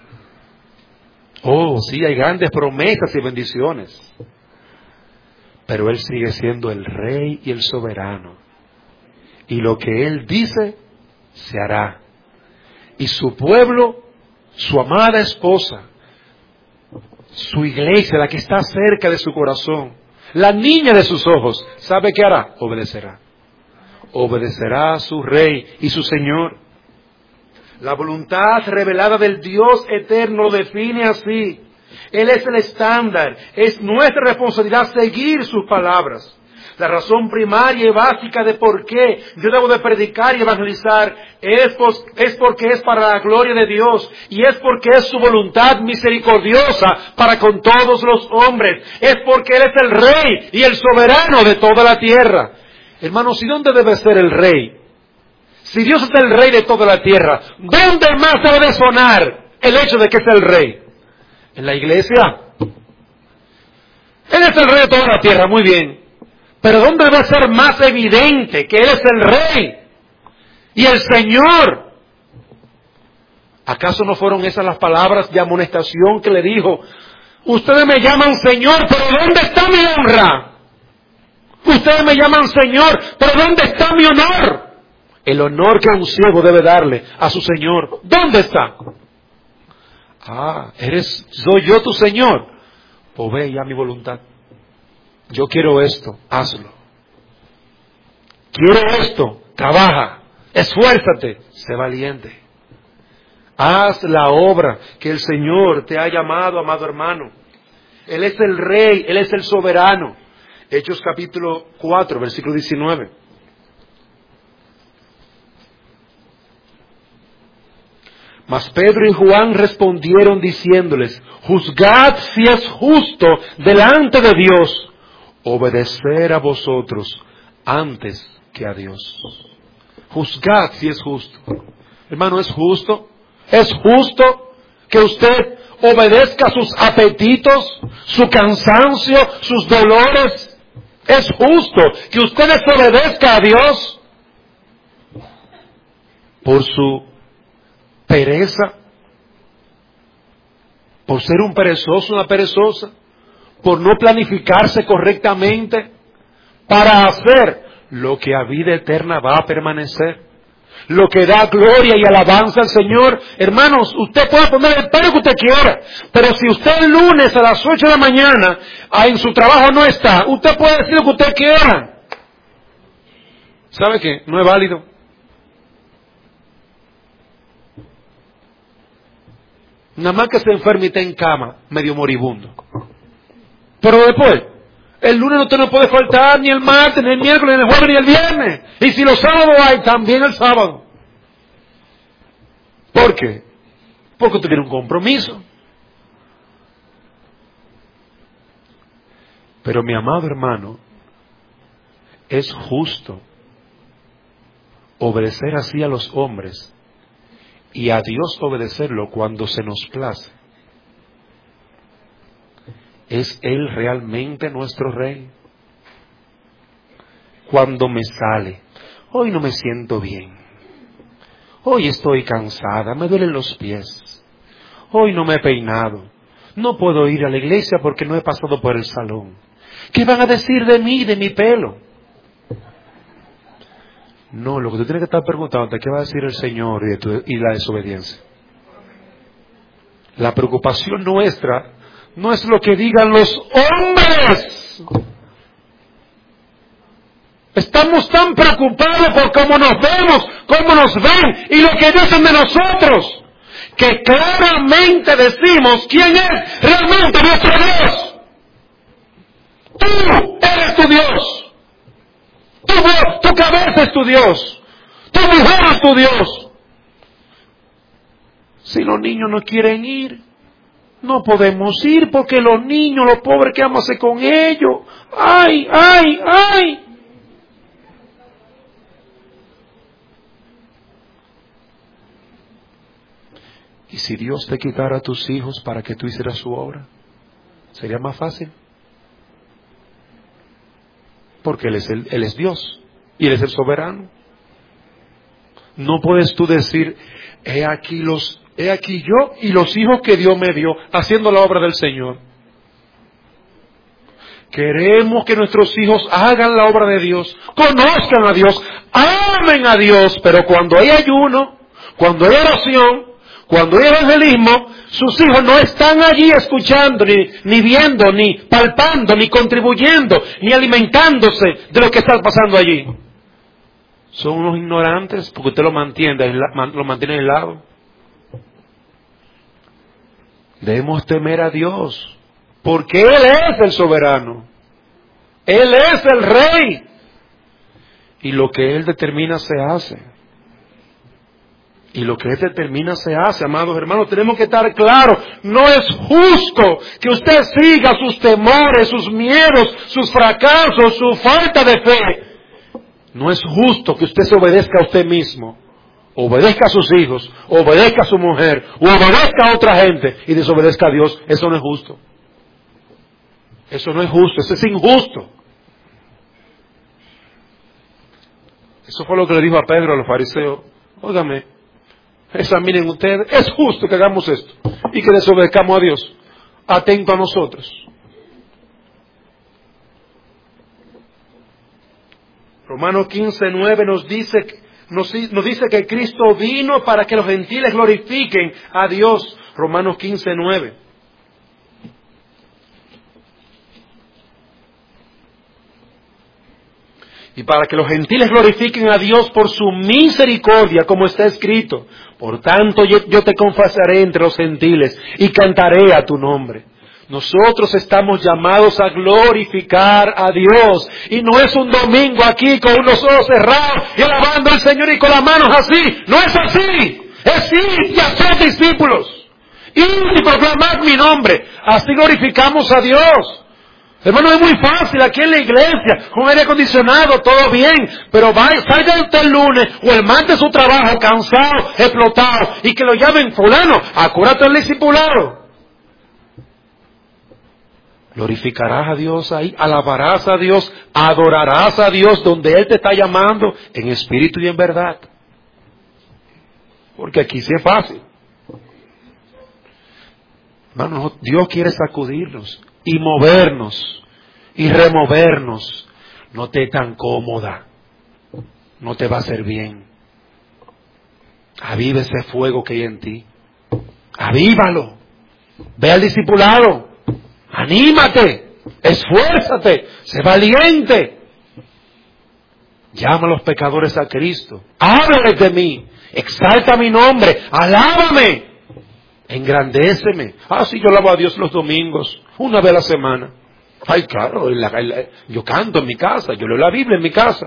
A: Oh, sí, hay grandes promesas y bendiciones. Pero Él sigue siendo el Rey y el soberano. Y lo que Él dice, se hará. Y su pueblo, su amada esposa, su iglesia, la que está cerca de su corazón, la niña de sus ojos, ¿sabe qué hará? Obedecerá. Obedecerá a su Rey y su Señor. La voluntad revelada del Dios eterno lo define así. Él es el estándar. Es nuestra responsabilidad seguir sus palabras. La razón primaria y básica de por qué yo debo de predicar y evangelizar es porque es para la gloria de Dios y es porque es su voluntad misericordiosa para con todos los hombres. Es porque Él es el Rey y el soberano de toda la tierra. Hermanos, ¿y dónde debe ser el Rey? Si Dios es el Rey de toda la tierra, ¿dónde más debe de sonar el hecho de que es el Rey? ¿En la iglesia? Él es el Rey de toda la tierra, muy bien. Pero ¿dónde debe ser más evidente que Él es el Rey y el Señor? ¿Acaso no fueron esas las palabras de amonestación que le dijo? Ustedes me llaman Señor, pero ¿dónde está mi honra? Ustedes me llaman Señor, pero ¿dónde está mi honor? El honor que un siervo debe darle a su Señor, ¿dónde está? Soy yo tu Señor. Pues ve ya mi voluntad. Yo quiero esto, hazlo. Quiero esto, trabaja, esfuérzate, sé valiente. Haz la obra que el Señor te ha llamado, amado hermano. Él es el Rey, Él es el soberano. Hechos capítulo 4, versículo 19. Mas Pedro y Juan respondieron diciéndoles: juzgad si es justo delante de Dios obedecer a vosotros antes que a Dios. Juzgad si es justo. Hermano, ¿es justo? ¿Es justo que usted obedezca sus apetitos, su cansancio, sus dolores? ¿Es justo que usted desobedezca a Dios por su pereza? ¿Por ser un perezoso, una perezosa? ¿Por no planificarse correctamente para hacer lo que a vida eterna va a permanecer? Lo que da gloria y alabanza al Señor. Hermanos, usted puede poner el pelo que usted quiera, pero si usted el lunes a las 8 de la mañana en su trabajo no está, usted puede decir lo que usted quiera. ¿Sabe qué? No es válido. Nada más que se enferme y está en cama, medio moribundo. Pero después, el lunes usted no puede faltar, ni el martes, ni el miércoles, ni el jueves, ni el viernes. Y si los sábados hay, también el sábado. ¿Por qué? Porque usted tiene un compromiso. Pero mi amado hermano, es justo obedecer así a los hombres y a Dios obedecerlo cuando se nos place. ¿Es Él realmente nuestro Rey? Cuando me sale, hoy no me siento bien, hoy estoy cansada, me duelen los pies, hoy no me he peinado, no puedo ir a la iglesia porque no he pasado por el salón, ¿Qué van a decir de mí, de mi pelo? No, lo que tú tienes que estar preguntando es qué va a decir el Señor y la desobediencia. La preocupación nuestra no es lo que digan los hombres. Estamos tan preocupados por cómo nos vemos, cómo nos ven y lo que dicen de nosotros, que claramente decimos quién es realmente nuestro Dios. Tú eres tu Dios. Tu cabeza es tu Dios. Tu mujer es tu Dios. Si los niños no quieren ir, no podemos ir porque los niños, los pobres, ¿qué vamos a hacer con ellos? ¡Ay, ay, ay! ¿Y si Dios te quitara a tus hijos para que tú hicieras su obra? ¿Sería más fácil? Porque Él es Dios y Él es el soberano. No puedes tú decir, he aquí yo y los hijos que Dios me dio haciendo la obra del Señor. Queremos que nuestros hijos hagan la obra de Dios, conozcan a Dios, amen a Dios, pero cuando hay ayuno, cuando hay oración, cuando hay evangelismo, sus hijos no están allí escuchando, ni viendo, ni palpando, ni contribuyendo, ni alimentándose de lo que está pasando allí. Son unos ignorantes porque usted lo mantiene aislado. Debemos temer a Dios, porque Él es el soberano. Él es el Rey. Y lo que Él determina se hace. Y lo que Él determina se hace, amados hermanos. Tenemos que estar claros. No es justo que usted siga sus temores, sus miedos, sus fracasos, su falta de fe. No es justo que usted se obedezca a usted mismo, obedezca a sus hijos, obedezca a su mujer, o obedezca a otra gente y desobedezca a Dios. Eso no es justo. Eso no es justo, eso es injusto. Eso fue lo que le dijo a Pedro a los fariseos. Óigame, examinen ustedes, es justo que hagamos esto y que desobedezcamos a Dios, atento a nosotros. Romanos 15:9 nos dice que Cristo vino para que los gentiles glorifiquen a Dios. Romanos 15:9. Y para que los gentiles glorifiquen a Dios por su misericordia, como está escrito. Por tanto, yo te confesaré entre los gentiles y cantaré a tu nombre. Nosotros estamos llamados a glorificar a Dios. Y no es un domingo aquí con los ojos cerrados y alabando al Señor y con las manos así. No es así. Es ir y hacer discípulos. Ir y proclamar mi nombre. Así glorificamos a Dios. Hermano, es muy fácil aquí en la iglesia, con aire acondicionado, todo bien, pero salga usted el lunes o el martes de su trabajo, cansado, explotado, y que lo llamen fulano, acuérdate del discipulado. Glorificarás a Dios ahí, alabarás a Dios, adorarás a Dios donde Él te está llamando, en espíritu y en verdad. Porque aquí sí es fácil. Hermano, Dios quiere sacudirnos y movernos y removernos. No te tan cómoda, no te va a hacer bien. Aviva ese fuego que hay en ti, avívalo. Ve al discipulado, anímate, esfuérzate, sé valiente. Llama a los pecadores a Cristo, háblales de mí, exalta mi nombre, alábame, engrandéceme. Sí, yo alabo a Dios los domingos, una vez a la semana. Ay, claro, yo canto en mi casa, yo leo la Biblia en mi casa.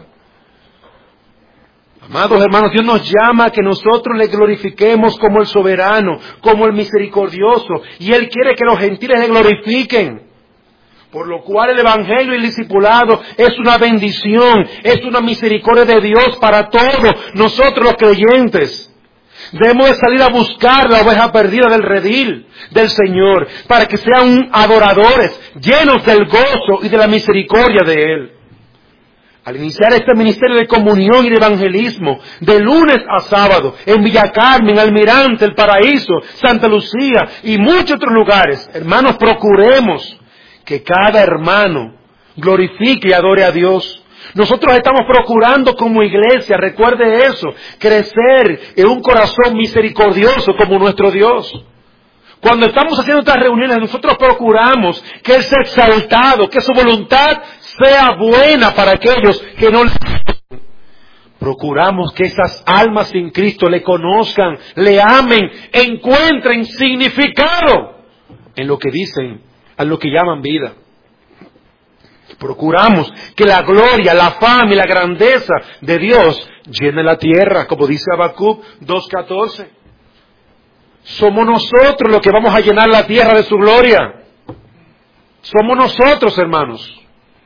A: Amados hermanos, Dios nos llama a que nosotros le glorifiquemos como el soberano, como el misericordioso, y Él quiere que los gentiles le glorifiquen. Por lo cual el Evangelio y el discipulado es una bendición, es una misericordia de Dios para todos nosotros los creyentes. Debemos de salir a buscar la oveja perdida del redil del Señor, para que sean adoradores, llenos del gozo y de la misericordia de Él. Al iniciar este ministerio de comunión y de evangelismo, de lunes a sábado, en Villa Carmen, Almirante, El Paraíso, Santa Lucía y muchos otros lugares, hermanos, procuremos que cada hermano
B: glorifique y adore a Dios. Nosotros estamos procurando como iglesia, recuerde eso, crecer en un corazón misericordioso como nuestro Dios. Cuando estamos haciendo estas reuniones, nosotros procuramos que Él sea exaltado, que su voluntad sea buena para aquellos que no le... Procuramos que esas almas sin Cristo le conozcan, le amen, encuentren significado en lo que dicen, en lo que llaman vida. Procuramos que la gloria, la fama y la grandeza de Dios llene la tierra, como dice Habacuc 2:14. Somos nosotros los que vamos a llenar la tierra de su gloria. Somos nosotros, hermanos.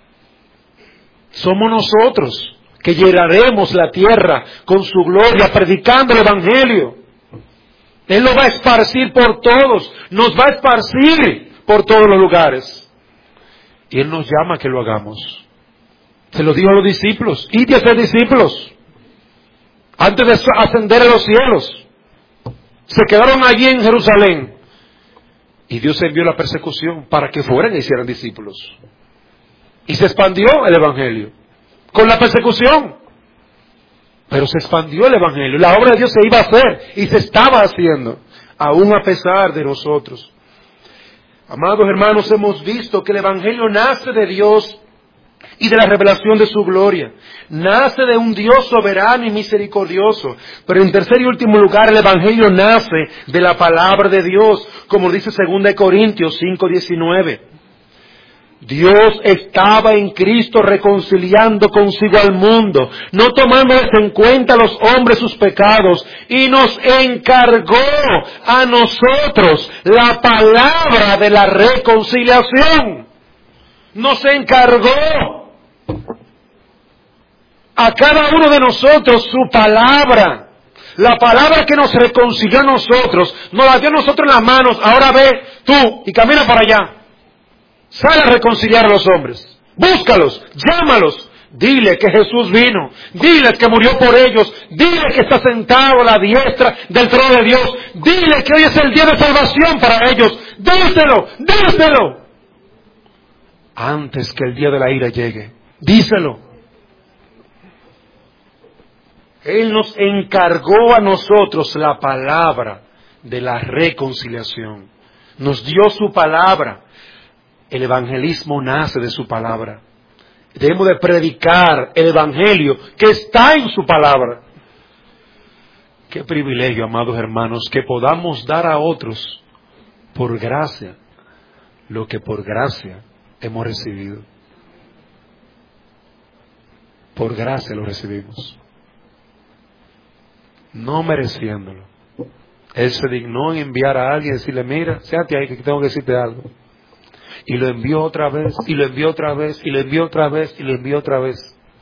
B: Somos nosotros que llenaremos la tierra con su gloria, predicando el Evangelio. Él lo va a esparcir por todos, nos va a esparcir por todos los lugares. Y Él nos llama a que lo hagamos. Se lo dijo a los discípulos, id a ser discípulos, antes de ascender a los cielos. Se quedaron allí en Jerusalén. Y Dios envió la persecución para que fueran y hicieran discípulos. Y se expandió el Evangelio con la persecución. Pero se expandió el Evangelio. La obra de Dios se iba a hacer y se estaba haciendo, aún a pesar de nosotros. Amados hermanos, hemos visto que el Evangelio nace de Dios y de la revelación de su gloria. Nace de un Dios soberano y misericordioso. Pero en tercer y último lugar, el Evangelio nace de la palabra de Dios, como dice 2 Corintios 5:19. Dios estaba en Cristo reconciliando consigo al mundo, no tomándoles en cuenta a los hombres sus pecados, y nos encargó a nosotros la palabra de la reconciliación. Nos encargó a cada uno de nosotros su palabra. La palabra que nos reconcilió a nosotros, nos la dio a nosotros en las manos. Ahora ve tú y camina para allá. Sale a reconciliar a los hombres. Búscalos, llámalos. Dile que Jesús vino. Dile que murió por ellos. Dile que está sentado a la diestra del trono de Dios. Dile que hoy es el día de salvación para ellos. Díselo, díselo. Antes que el día de la ira llegue. Díselo. Él nos encargó a nosotros la palabra de la reconciliación. Nos dio su palabra. El evangelismo nace de su palabra. Debemos de predicar el evangelio que está en su palabra. Qué privilegio, amados hermanos, que podamos dar a otros por gracia lo que por gracia hemos recibido. Por gracia lo recibimos, no mereciéndolo. Él se dignó en enviar a alguien y decirle, mira, séate ahí que tengo que decirte algo. Y lo envió otra vez, y lo envió otra vez, y lo envió otra vez, y lo envió otra vez.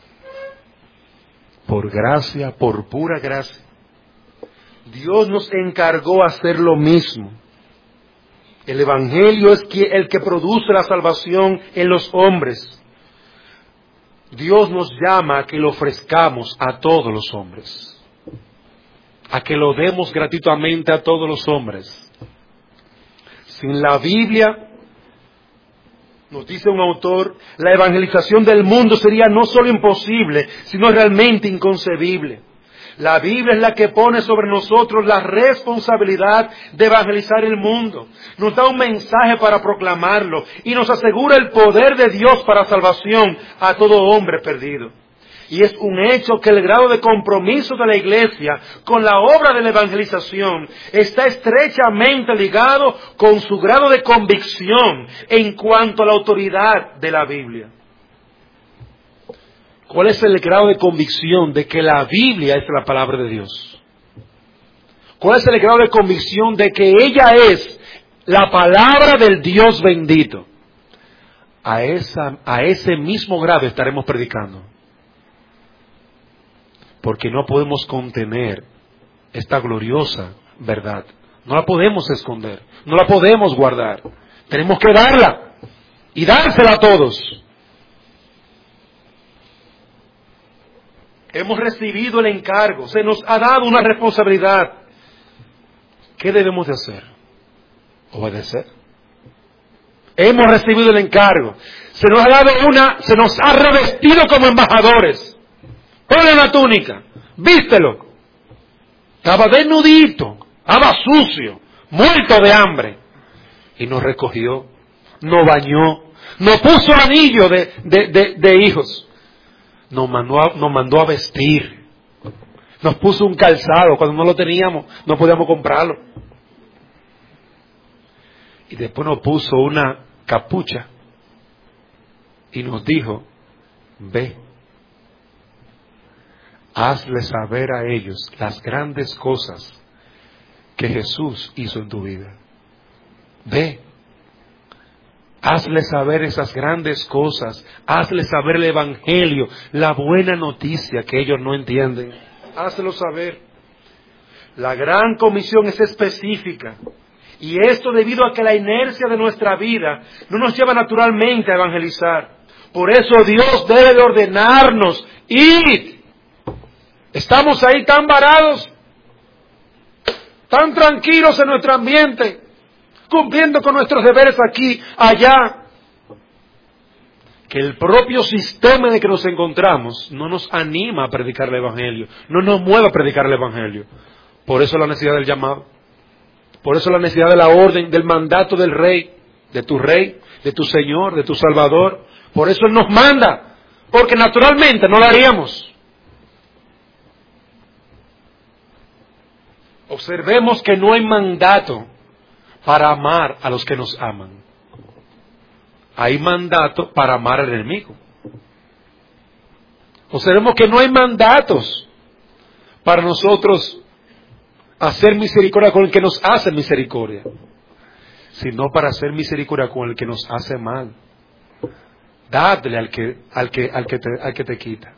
B: Por gracia, por pura gracia. Dios nos encargó hacer lo mismo. El Evangelio es el que produce la salvación en los hombres. Dios nos llama a que lo ofrezcamos a todos los hombres. A que lo demos gratuitamente a todos los hombres. Sin la Biblia, nos dice un autor, la evangelización del mundo sería no solo imposible, sino realmente inconcebible. La Biblia es la que pone sobre nosotros la responsabilidad de evangelizar el mundo. Nos da un mensaje para proclamarlo y nos asegura el poder de Dios para salvación a todo hombre perdido. Y es un hecho que el grado de compromiso de la Iglesia con la obra de la evangelización está estrechamente ligado con su grado de convicción en cuanto a la autoridad de la Biblia. ¿Cuál es el grado de convicción de que la Biblia es la palabra de Dios? ¿Cuál es el grado de convicción de que ella es la palabra del Dios bendito? A ese mismo grado estaremos predicando. Porque no podemos contener esta gloriosa verdad. No la podemos esconder, no la podemos guardar. Tenemos que darla y dársela a todos. Hemos recibido el encargo, se nos ha dado una responsabilidad. ¿Qué debemos de hacer? Obedecer. hemos recibido el encargo. Se nos ha dado se nos ha revestido como embajadores. Ponle la túnica, vístelo. Estaba desnudito, estaba sucio, muerto de hambre. Y nos recogió, nos bañó, nos puso anillo de hijos. Nos mandó a vestir. Nos puso un calzado. Cuando no lo teníamos, no podíamos comprarlo. Y después nos puso una capucha. Y nos dijo, ve, hazle saber a ellos las grandes cosas que Jesús hizo en tu vida. Ve, hazle saber esas grandes cosas, hazle saber el Evangelio, la buena noticia que ellos no entienden. Hazlo saber. La gran comisión es específica. Y esto debido a que la inercia de nuestra vida no nos lleva naturalmente a evangelizar. Por eso Dios debe de ordenarnos. ¡Id! Estamos ahí tan varados, tan tranquilos en nuestro ambiente, cumpliendo con nuestros deberes aquí, allá, que el propio sistema en el que nos encontramos no nos anima a predicar el Evangelio, no nos mueve a predicar el Evangelio. Por eso la necesidad del llamado, por eso la necesidad de la orden, del mandato del Rey, de tu Señor, de tu Salvador. Por eso Él nos manda, porque naturalmente no lo haríamos. Observemos que no hay mandato para amar a los que nos aman. Hay mandato para amar al enemigo. Observemos que no hay mandatos para nosotros hacer misericordia con el que nos hace misericordia, sino para hacer misericordia con el que nos hace mal. Dadle al que te quita.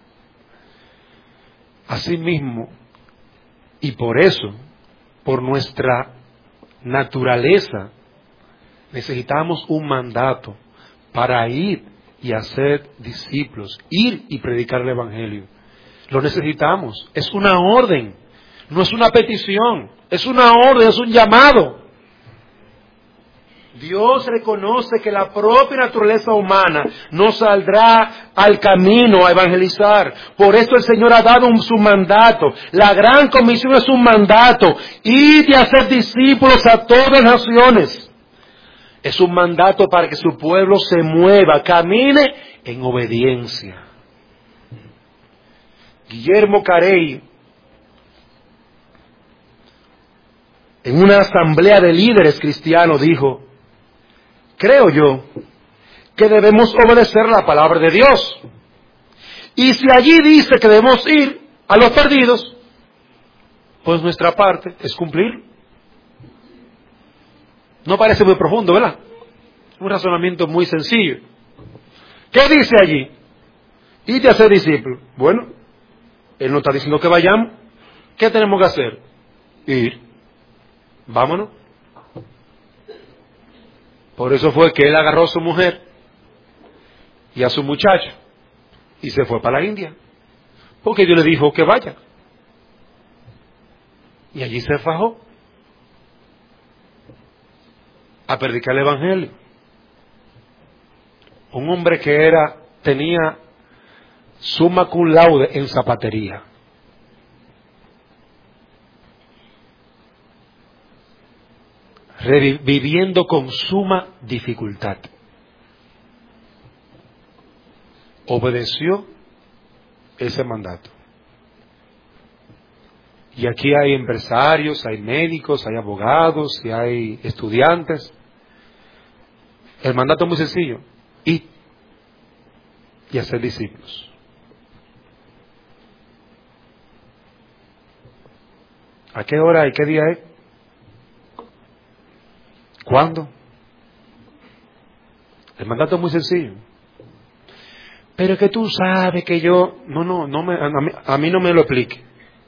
B: Asimismo, y por eso, por nuestra naturaleza, necesitamos un mandato para ir y hacer discípulos, ir y predicar el Evangelio. Lo necesitamos. Es una orden, no es una petición, es una orden, es un llamado. Dios reconoce que la propia naturaleza humana no saldrá al camino a evangelizar. Por eso el Señor ha dado su mandato. La gran comisión es un mandato. Ir y hacer discípulos a todas las naciones. Es un mandato para que su pueblo se mueva, camine en obediencia. Guillermo Carey, en una asamblea de líderes cristianos, dijo: creo yo que debemos obedecer la palabra de Dios. Y si allí dice que debemos ir a los perdidos, pues nuestra parte es cumplir. No parece muy profundo, ¿verdad? Un razonamiento muy sencillo. ¿Qué dice allí? Ir a ser discípulo. Bueno, Él no está diciendo que vayamos. ¿Qué tenemos que hacer? Ir. Vámonos. Por eso fue que Él agarró a su mujer y a su muchacho y se fue para la India. Porque Dios le dijo que vaya. Y allí se fajó a predicar el Evangelio. Un hombre que tenía summa cum laude en zapatería. Viviendo con suma dificultad. Obedeció ese mandato. Y aquí hay empresarios, hay médicos, hay abogados, y hay estudiantes. El mandato es muy sencillo: ir y hacer discípulos. ¿A qué hora y qué día es? ¿Cuándo? El mandato es muy sencillo. Pero es que tú sabes que yo... a mí no me lo explique.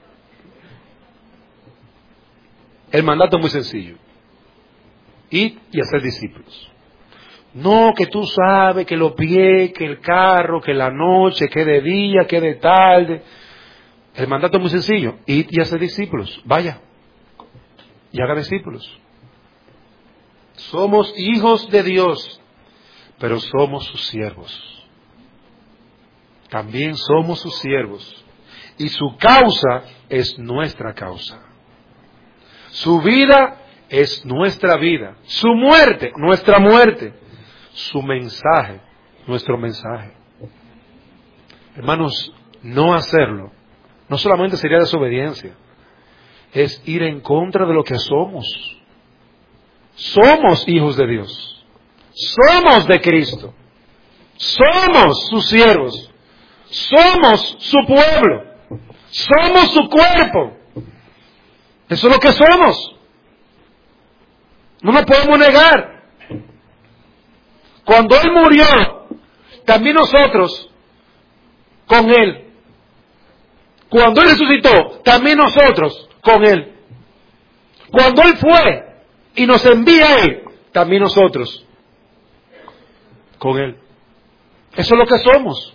B: El mandato es muy sencillo: ir y hacer discípulos. No, que tú sabes que los pies, que el carro, que la noche, que de día, que de tarde. El mandato es muy sencillo: ir y hacer discípulos. Vaya y haga discípulos. Somos hijos de Dios
A: pero somos sus siervos. También somos sus siervos. Y su causa es nuestra causa. Su vida es nuestra vida. Su muerte, nuestra muerte. Su mensaje, nuestro mensaje. Hermanos, no hacerlo no solamente sería desobediencia, es ir en contra de lo que somos. Somos hijos de Dios. Somos de Cristo. Somos sus siervos. Somos su pueblo. Somos su cuerpo. Eso es lo que somos. No lo podemos negar. Cuando Él murió, también nosotros con Él. Cuando Él resucitó, también nosotros con Él. Cuando Él fue y nos envía a Él, también nosotros con Él. Eso es lo que somos.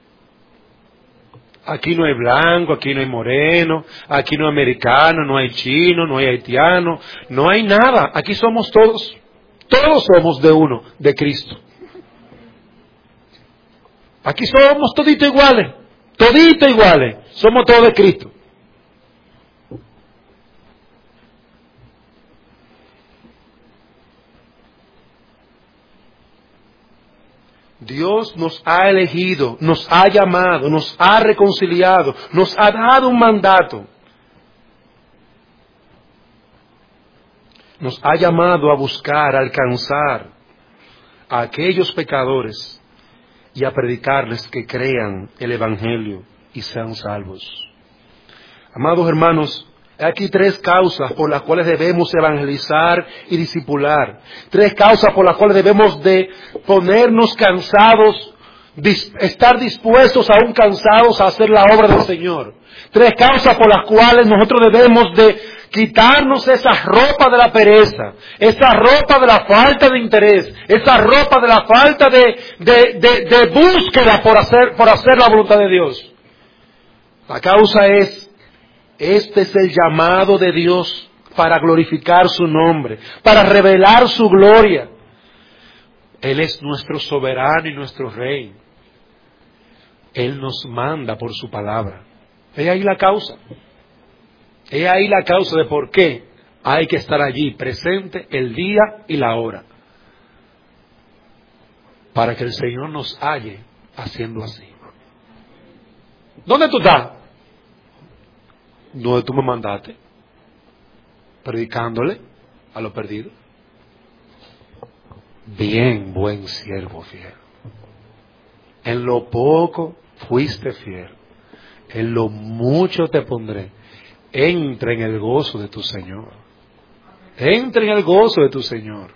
A: Aquí no hay blanco, aquí no hay moreno, aquí no hay americano, no hay chino, no hay haitiano, no hay nada. Aquí somos todos. Todos somos de uno, de Cristo. Aquí somos toditos iguales. Toditos iguales. Somos todos de Cristo. Dios nos ha elegido, nos ha llamado, nos ha reconciliado, nos ha dado un mandato. Nos ha llamado a buscar, a alcanzar a aquellos pecadores y a predicarles que crean el Evangelio y sean salvos. Amados hermanos, hay aquí 3 causas por las cuales debemos evangelizar y discipular. 3 causas por las cuales debemos de ponernos cansados, estar dispuestos aún cansados a hacer la obra del Señor. 3 causas por las cuales nosotros debemos de quitarnos esa ropa de la pereza, esa ropa de la falta de interés, esa ropa de la falta de búsqueda por hacer la voluntad de Dios. La causa es: este es el llamado de Dios para glorificar su nombre, para revelar su gloria. Él es nuestro soberano y nuestro rey. Él nos manda por su palabra. He ahí la causa. He ahí la causa de por qué hay que estar allí, presente el día y la hora, para que el Señor nos halle haciendo así. ¿Dónde tú estás? ¿Dónde tú me mandaste? Predicándole a los perdidos. Bien, buen siervo fiel. En lo poco fuiste fiel, en lo mucho te pondré. Entra en el gozo de tu Señor. Entra en el gozo de tu Señor.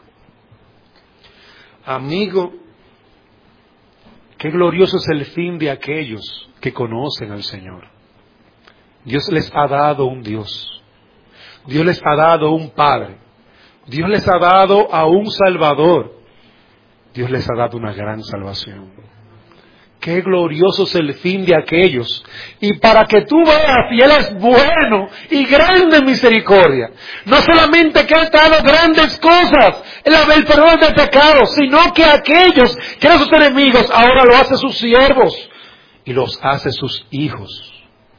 A: Amigo, qué glorioso es el fin de aquellos que conocen al Señor. Dios les ha dado un Dios. Dios les ha dado un Padre. Dios les ha dado a un Salvador. Dios les ha dado una gran salvación. Qué glorioso es el fin de aquellos. Y para que tú veas si Él es bueno y grande en misericordia. No solamente que Él te ha dado grandes cosas, el perdón de pecados, sino que aquellos que eran sus enemigos, ahora lo hace sus siervos y los hace sus hijos.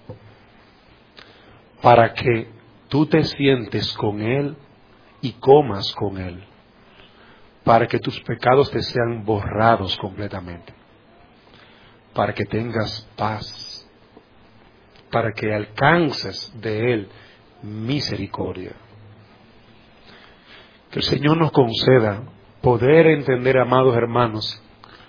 A: Para que tú te sientes con Él y comas con Él. Para que tus pecados te sean borrados completamente. Para que tengas paz, para que alcances de Él misericordia. Que el Señor nos conceda poder entender, amados hermanos,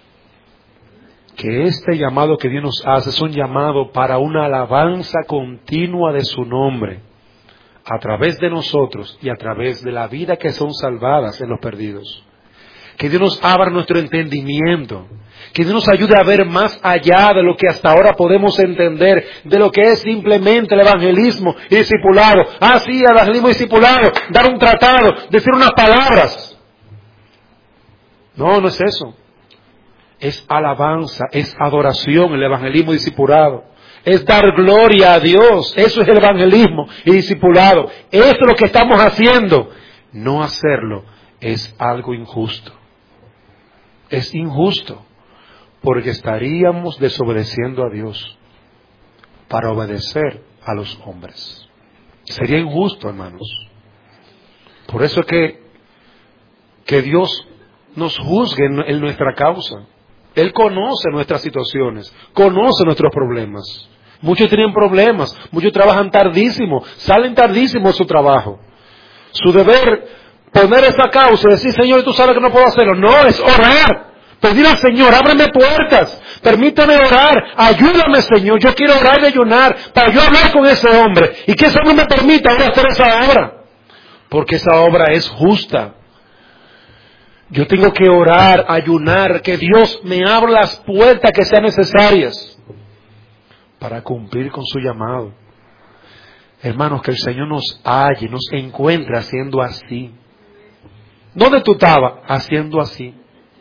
A: que este llamado que Dios nos hace es un llamado para una alabanza continua de su nombre, a través de nosotros y a través de la vida que son salvadas en los perdidos. Que Dios nos abra nuestro entendimiento. Que Dios nos ayude a ver más allá de lo que hasta ahora podemos entender, de lo que es simplemente el evangelismo y discipulado. Sí, evangelismo y discipulado, dar un tratado, decir unas palabras. No, no es eso. Es alabanza, es adoración el evangelismo y discipulado. Es dar gloria a Dios. Eso es el evangelismo y discipulado. Eso es lo que estamos haciendo. No hacerlo es algo injusto. es injusto, porque estaríamos desobedeciendo a Dios para obedecer a los hombres. Sería injusto, hermanos. Por eso es que Dios nos juzgue en nuestra causa. Él conoce nuestras situaciones, conoce nuestros problemas. Muchos tienen problemas, muchos trabajan tardísimo, salen tardísimo de su trabajo. Su deber, poner esa causa y decir, Señor, tú sabes que no puedo hacerlo. No, es orar. Pedir al Señor, ábreme puertas, permítame orar, ayúdame, Señor, yo quiero orar y ayunar para yo hablar con ese hombre y que ese hombre me permita ahora hacer esa obra, porque esa obra es justa. Yo tengo que orar, ayunar, que Dios me abra las puertas que sean necesarias para cumplir con su llamado. Hermanos, que el Señor nos halle, nos encuentre haciendo así. ¿Dónde tú estabas? Haciendo así.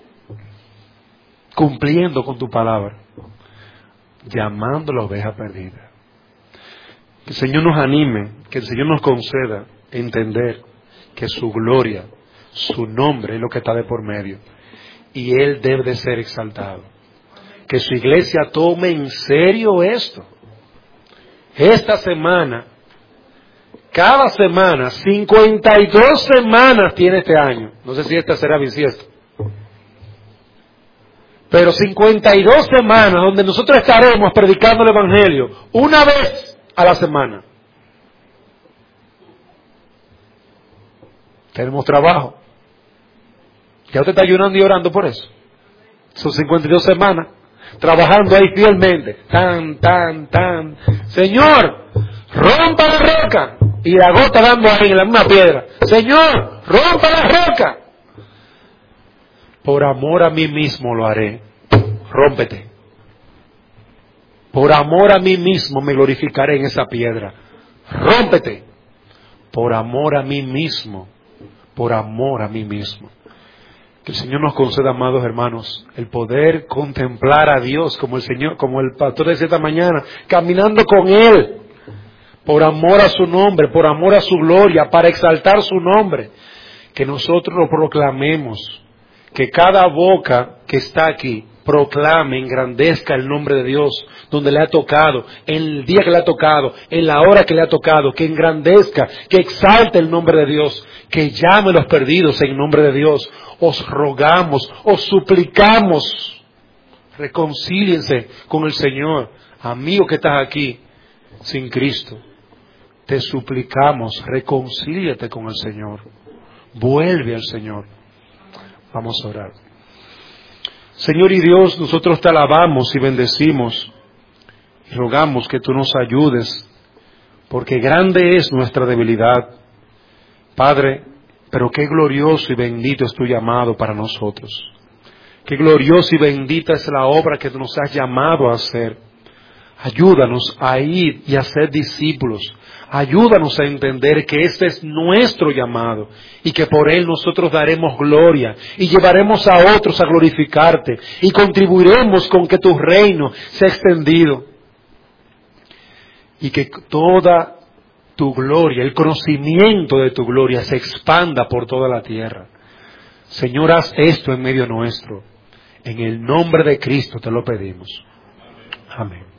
A: Cumpliendo con tu palabra, llamando a la oveja perdida. Que el Señor nos anime, que el Señor nos conceda entender que su gloria, su nombre es lo que está de por medio, y Él debe de ser exaltado. Que su iglesia tome en serio esto. Esta semana, cada semana, 52 semanas tiene este año. No sé si esta será bisiesto. Pero 52 semanas donde nosotros estaremos predicando el Evangelio una vez a la semana. Tenemos trabajo. Ya usted está ayunando y orando por eso. Son 52 semanas trabajando ahí fielmente. Tan. Señor, rompa la roca. Y la gota dando ahí en la misma piedra. Señor, rompa la roca. Por amor a mí mismo lo haré. Rómpete. Por amor a mí mismo me glorificaré en esa piedra. Rómpete. Por amor a mí mismo. Por amor a mí mismo. Que el Señor nos conceda, amados hermanos, el poder contemplar a Dios como el Señor, como el pastor decía esta mañana, caminando con Él. Por amor a su nombre, por amor a su gloria, para exaltar su nombre. Que nosotros lo proclamemos. Que cada boca que está aquí proclame, engrandezca el nombre de Dios, donde le ha tocado, en el día que le ha tocado, en la hora que le ha tocado, que engrandezca, que exalte el nombre de Dios, que llame a los perdidos en nombre de Dios. Os rogamos, os suplicamos, reconcíliense con el Señor. Amigo que estás aquí, sin Cristo, te suplicamos, reconcíliate con el Señor, vuelve al Señor. Vamos a orar. Señor y Dios, nosotros te alabamos y bendecimos y rogamos que tú nos ayudes, porque grande es nuestra debilidad, Padre, pero qué glorioso y bendito es tu llamado para nosotros. Qué glorioso y bendita es la obra que nos has llamado a hacer. Ayúdanos a ir y a ser discípulos. Ayúdanos a entender que este es nuestro llamado y que por él nosotros daremos gloria y llevaremos a otros a glorificarte y contribuiremos con que tu reino sea extendido y que toda tu gloria, el conocimiento de tu gloria se expanda por toda la tierra. Señor, haz esto en medio nuestro. En el nombre de Cristo te lo pedimos. Amén.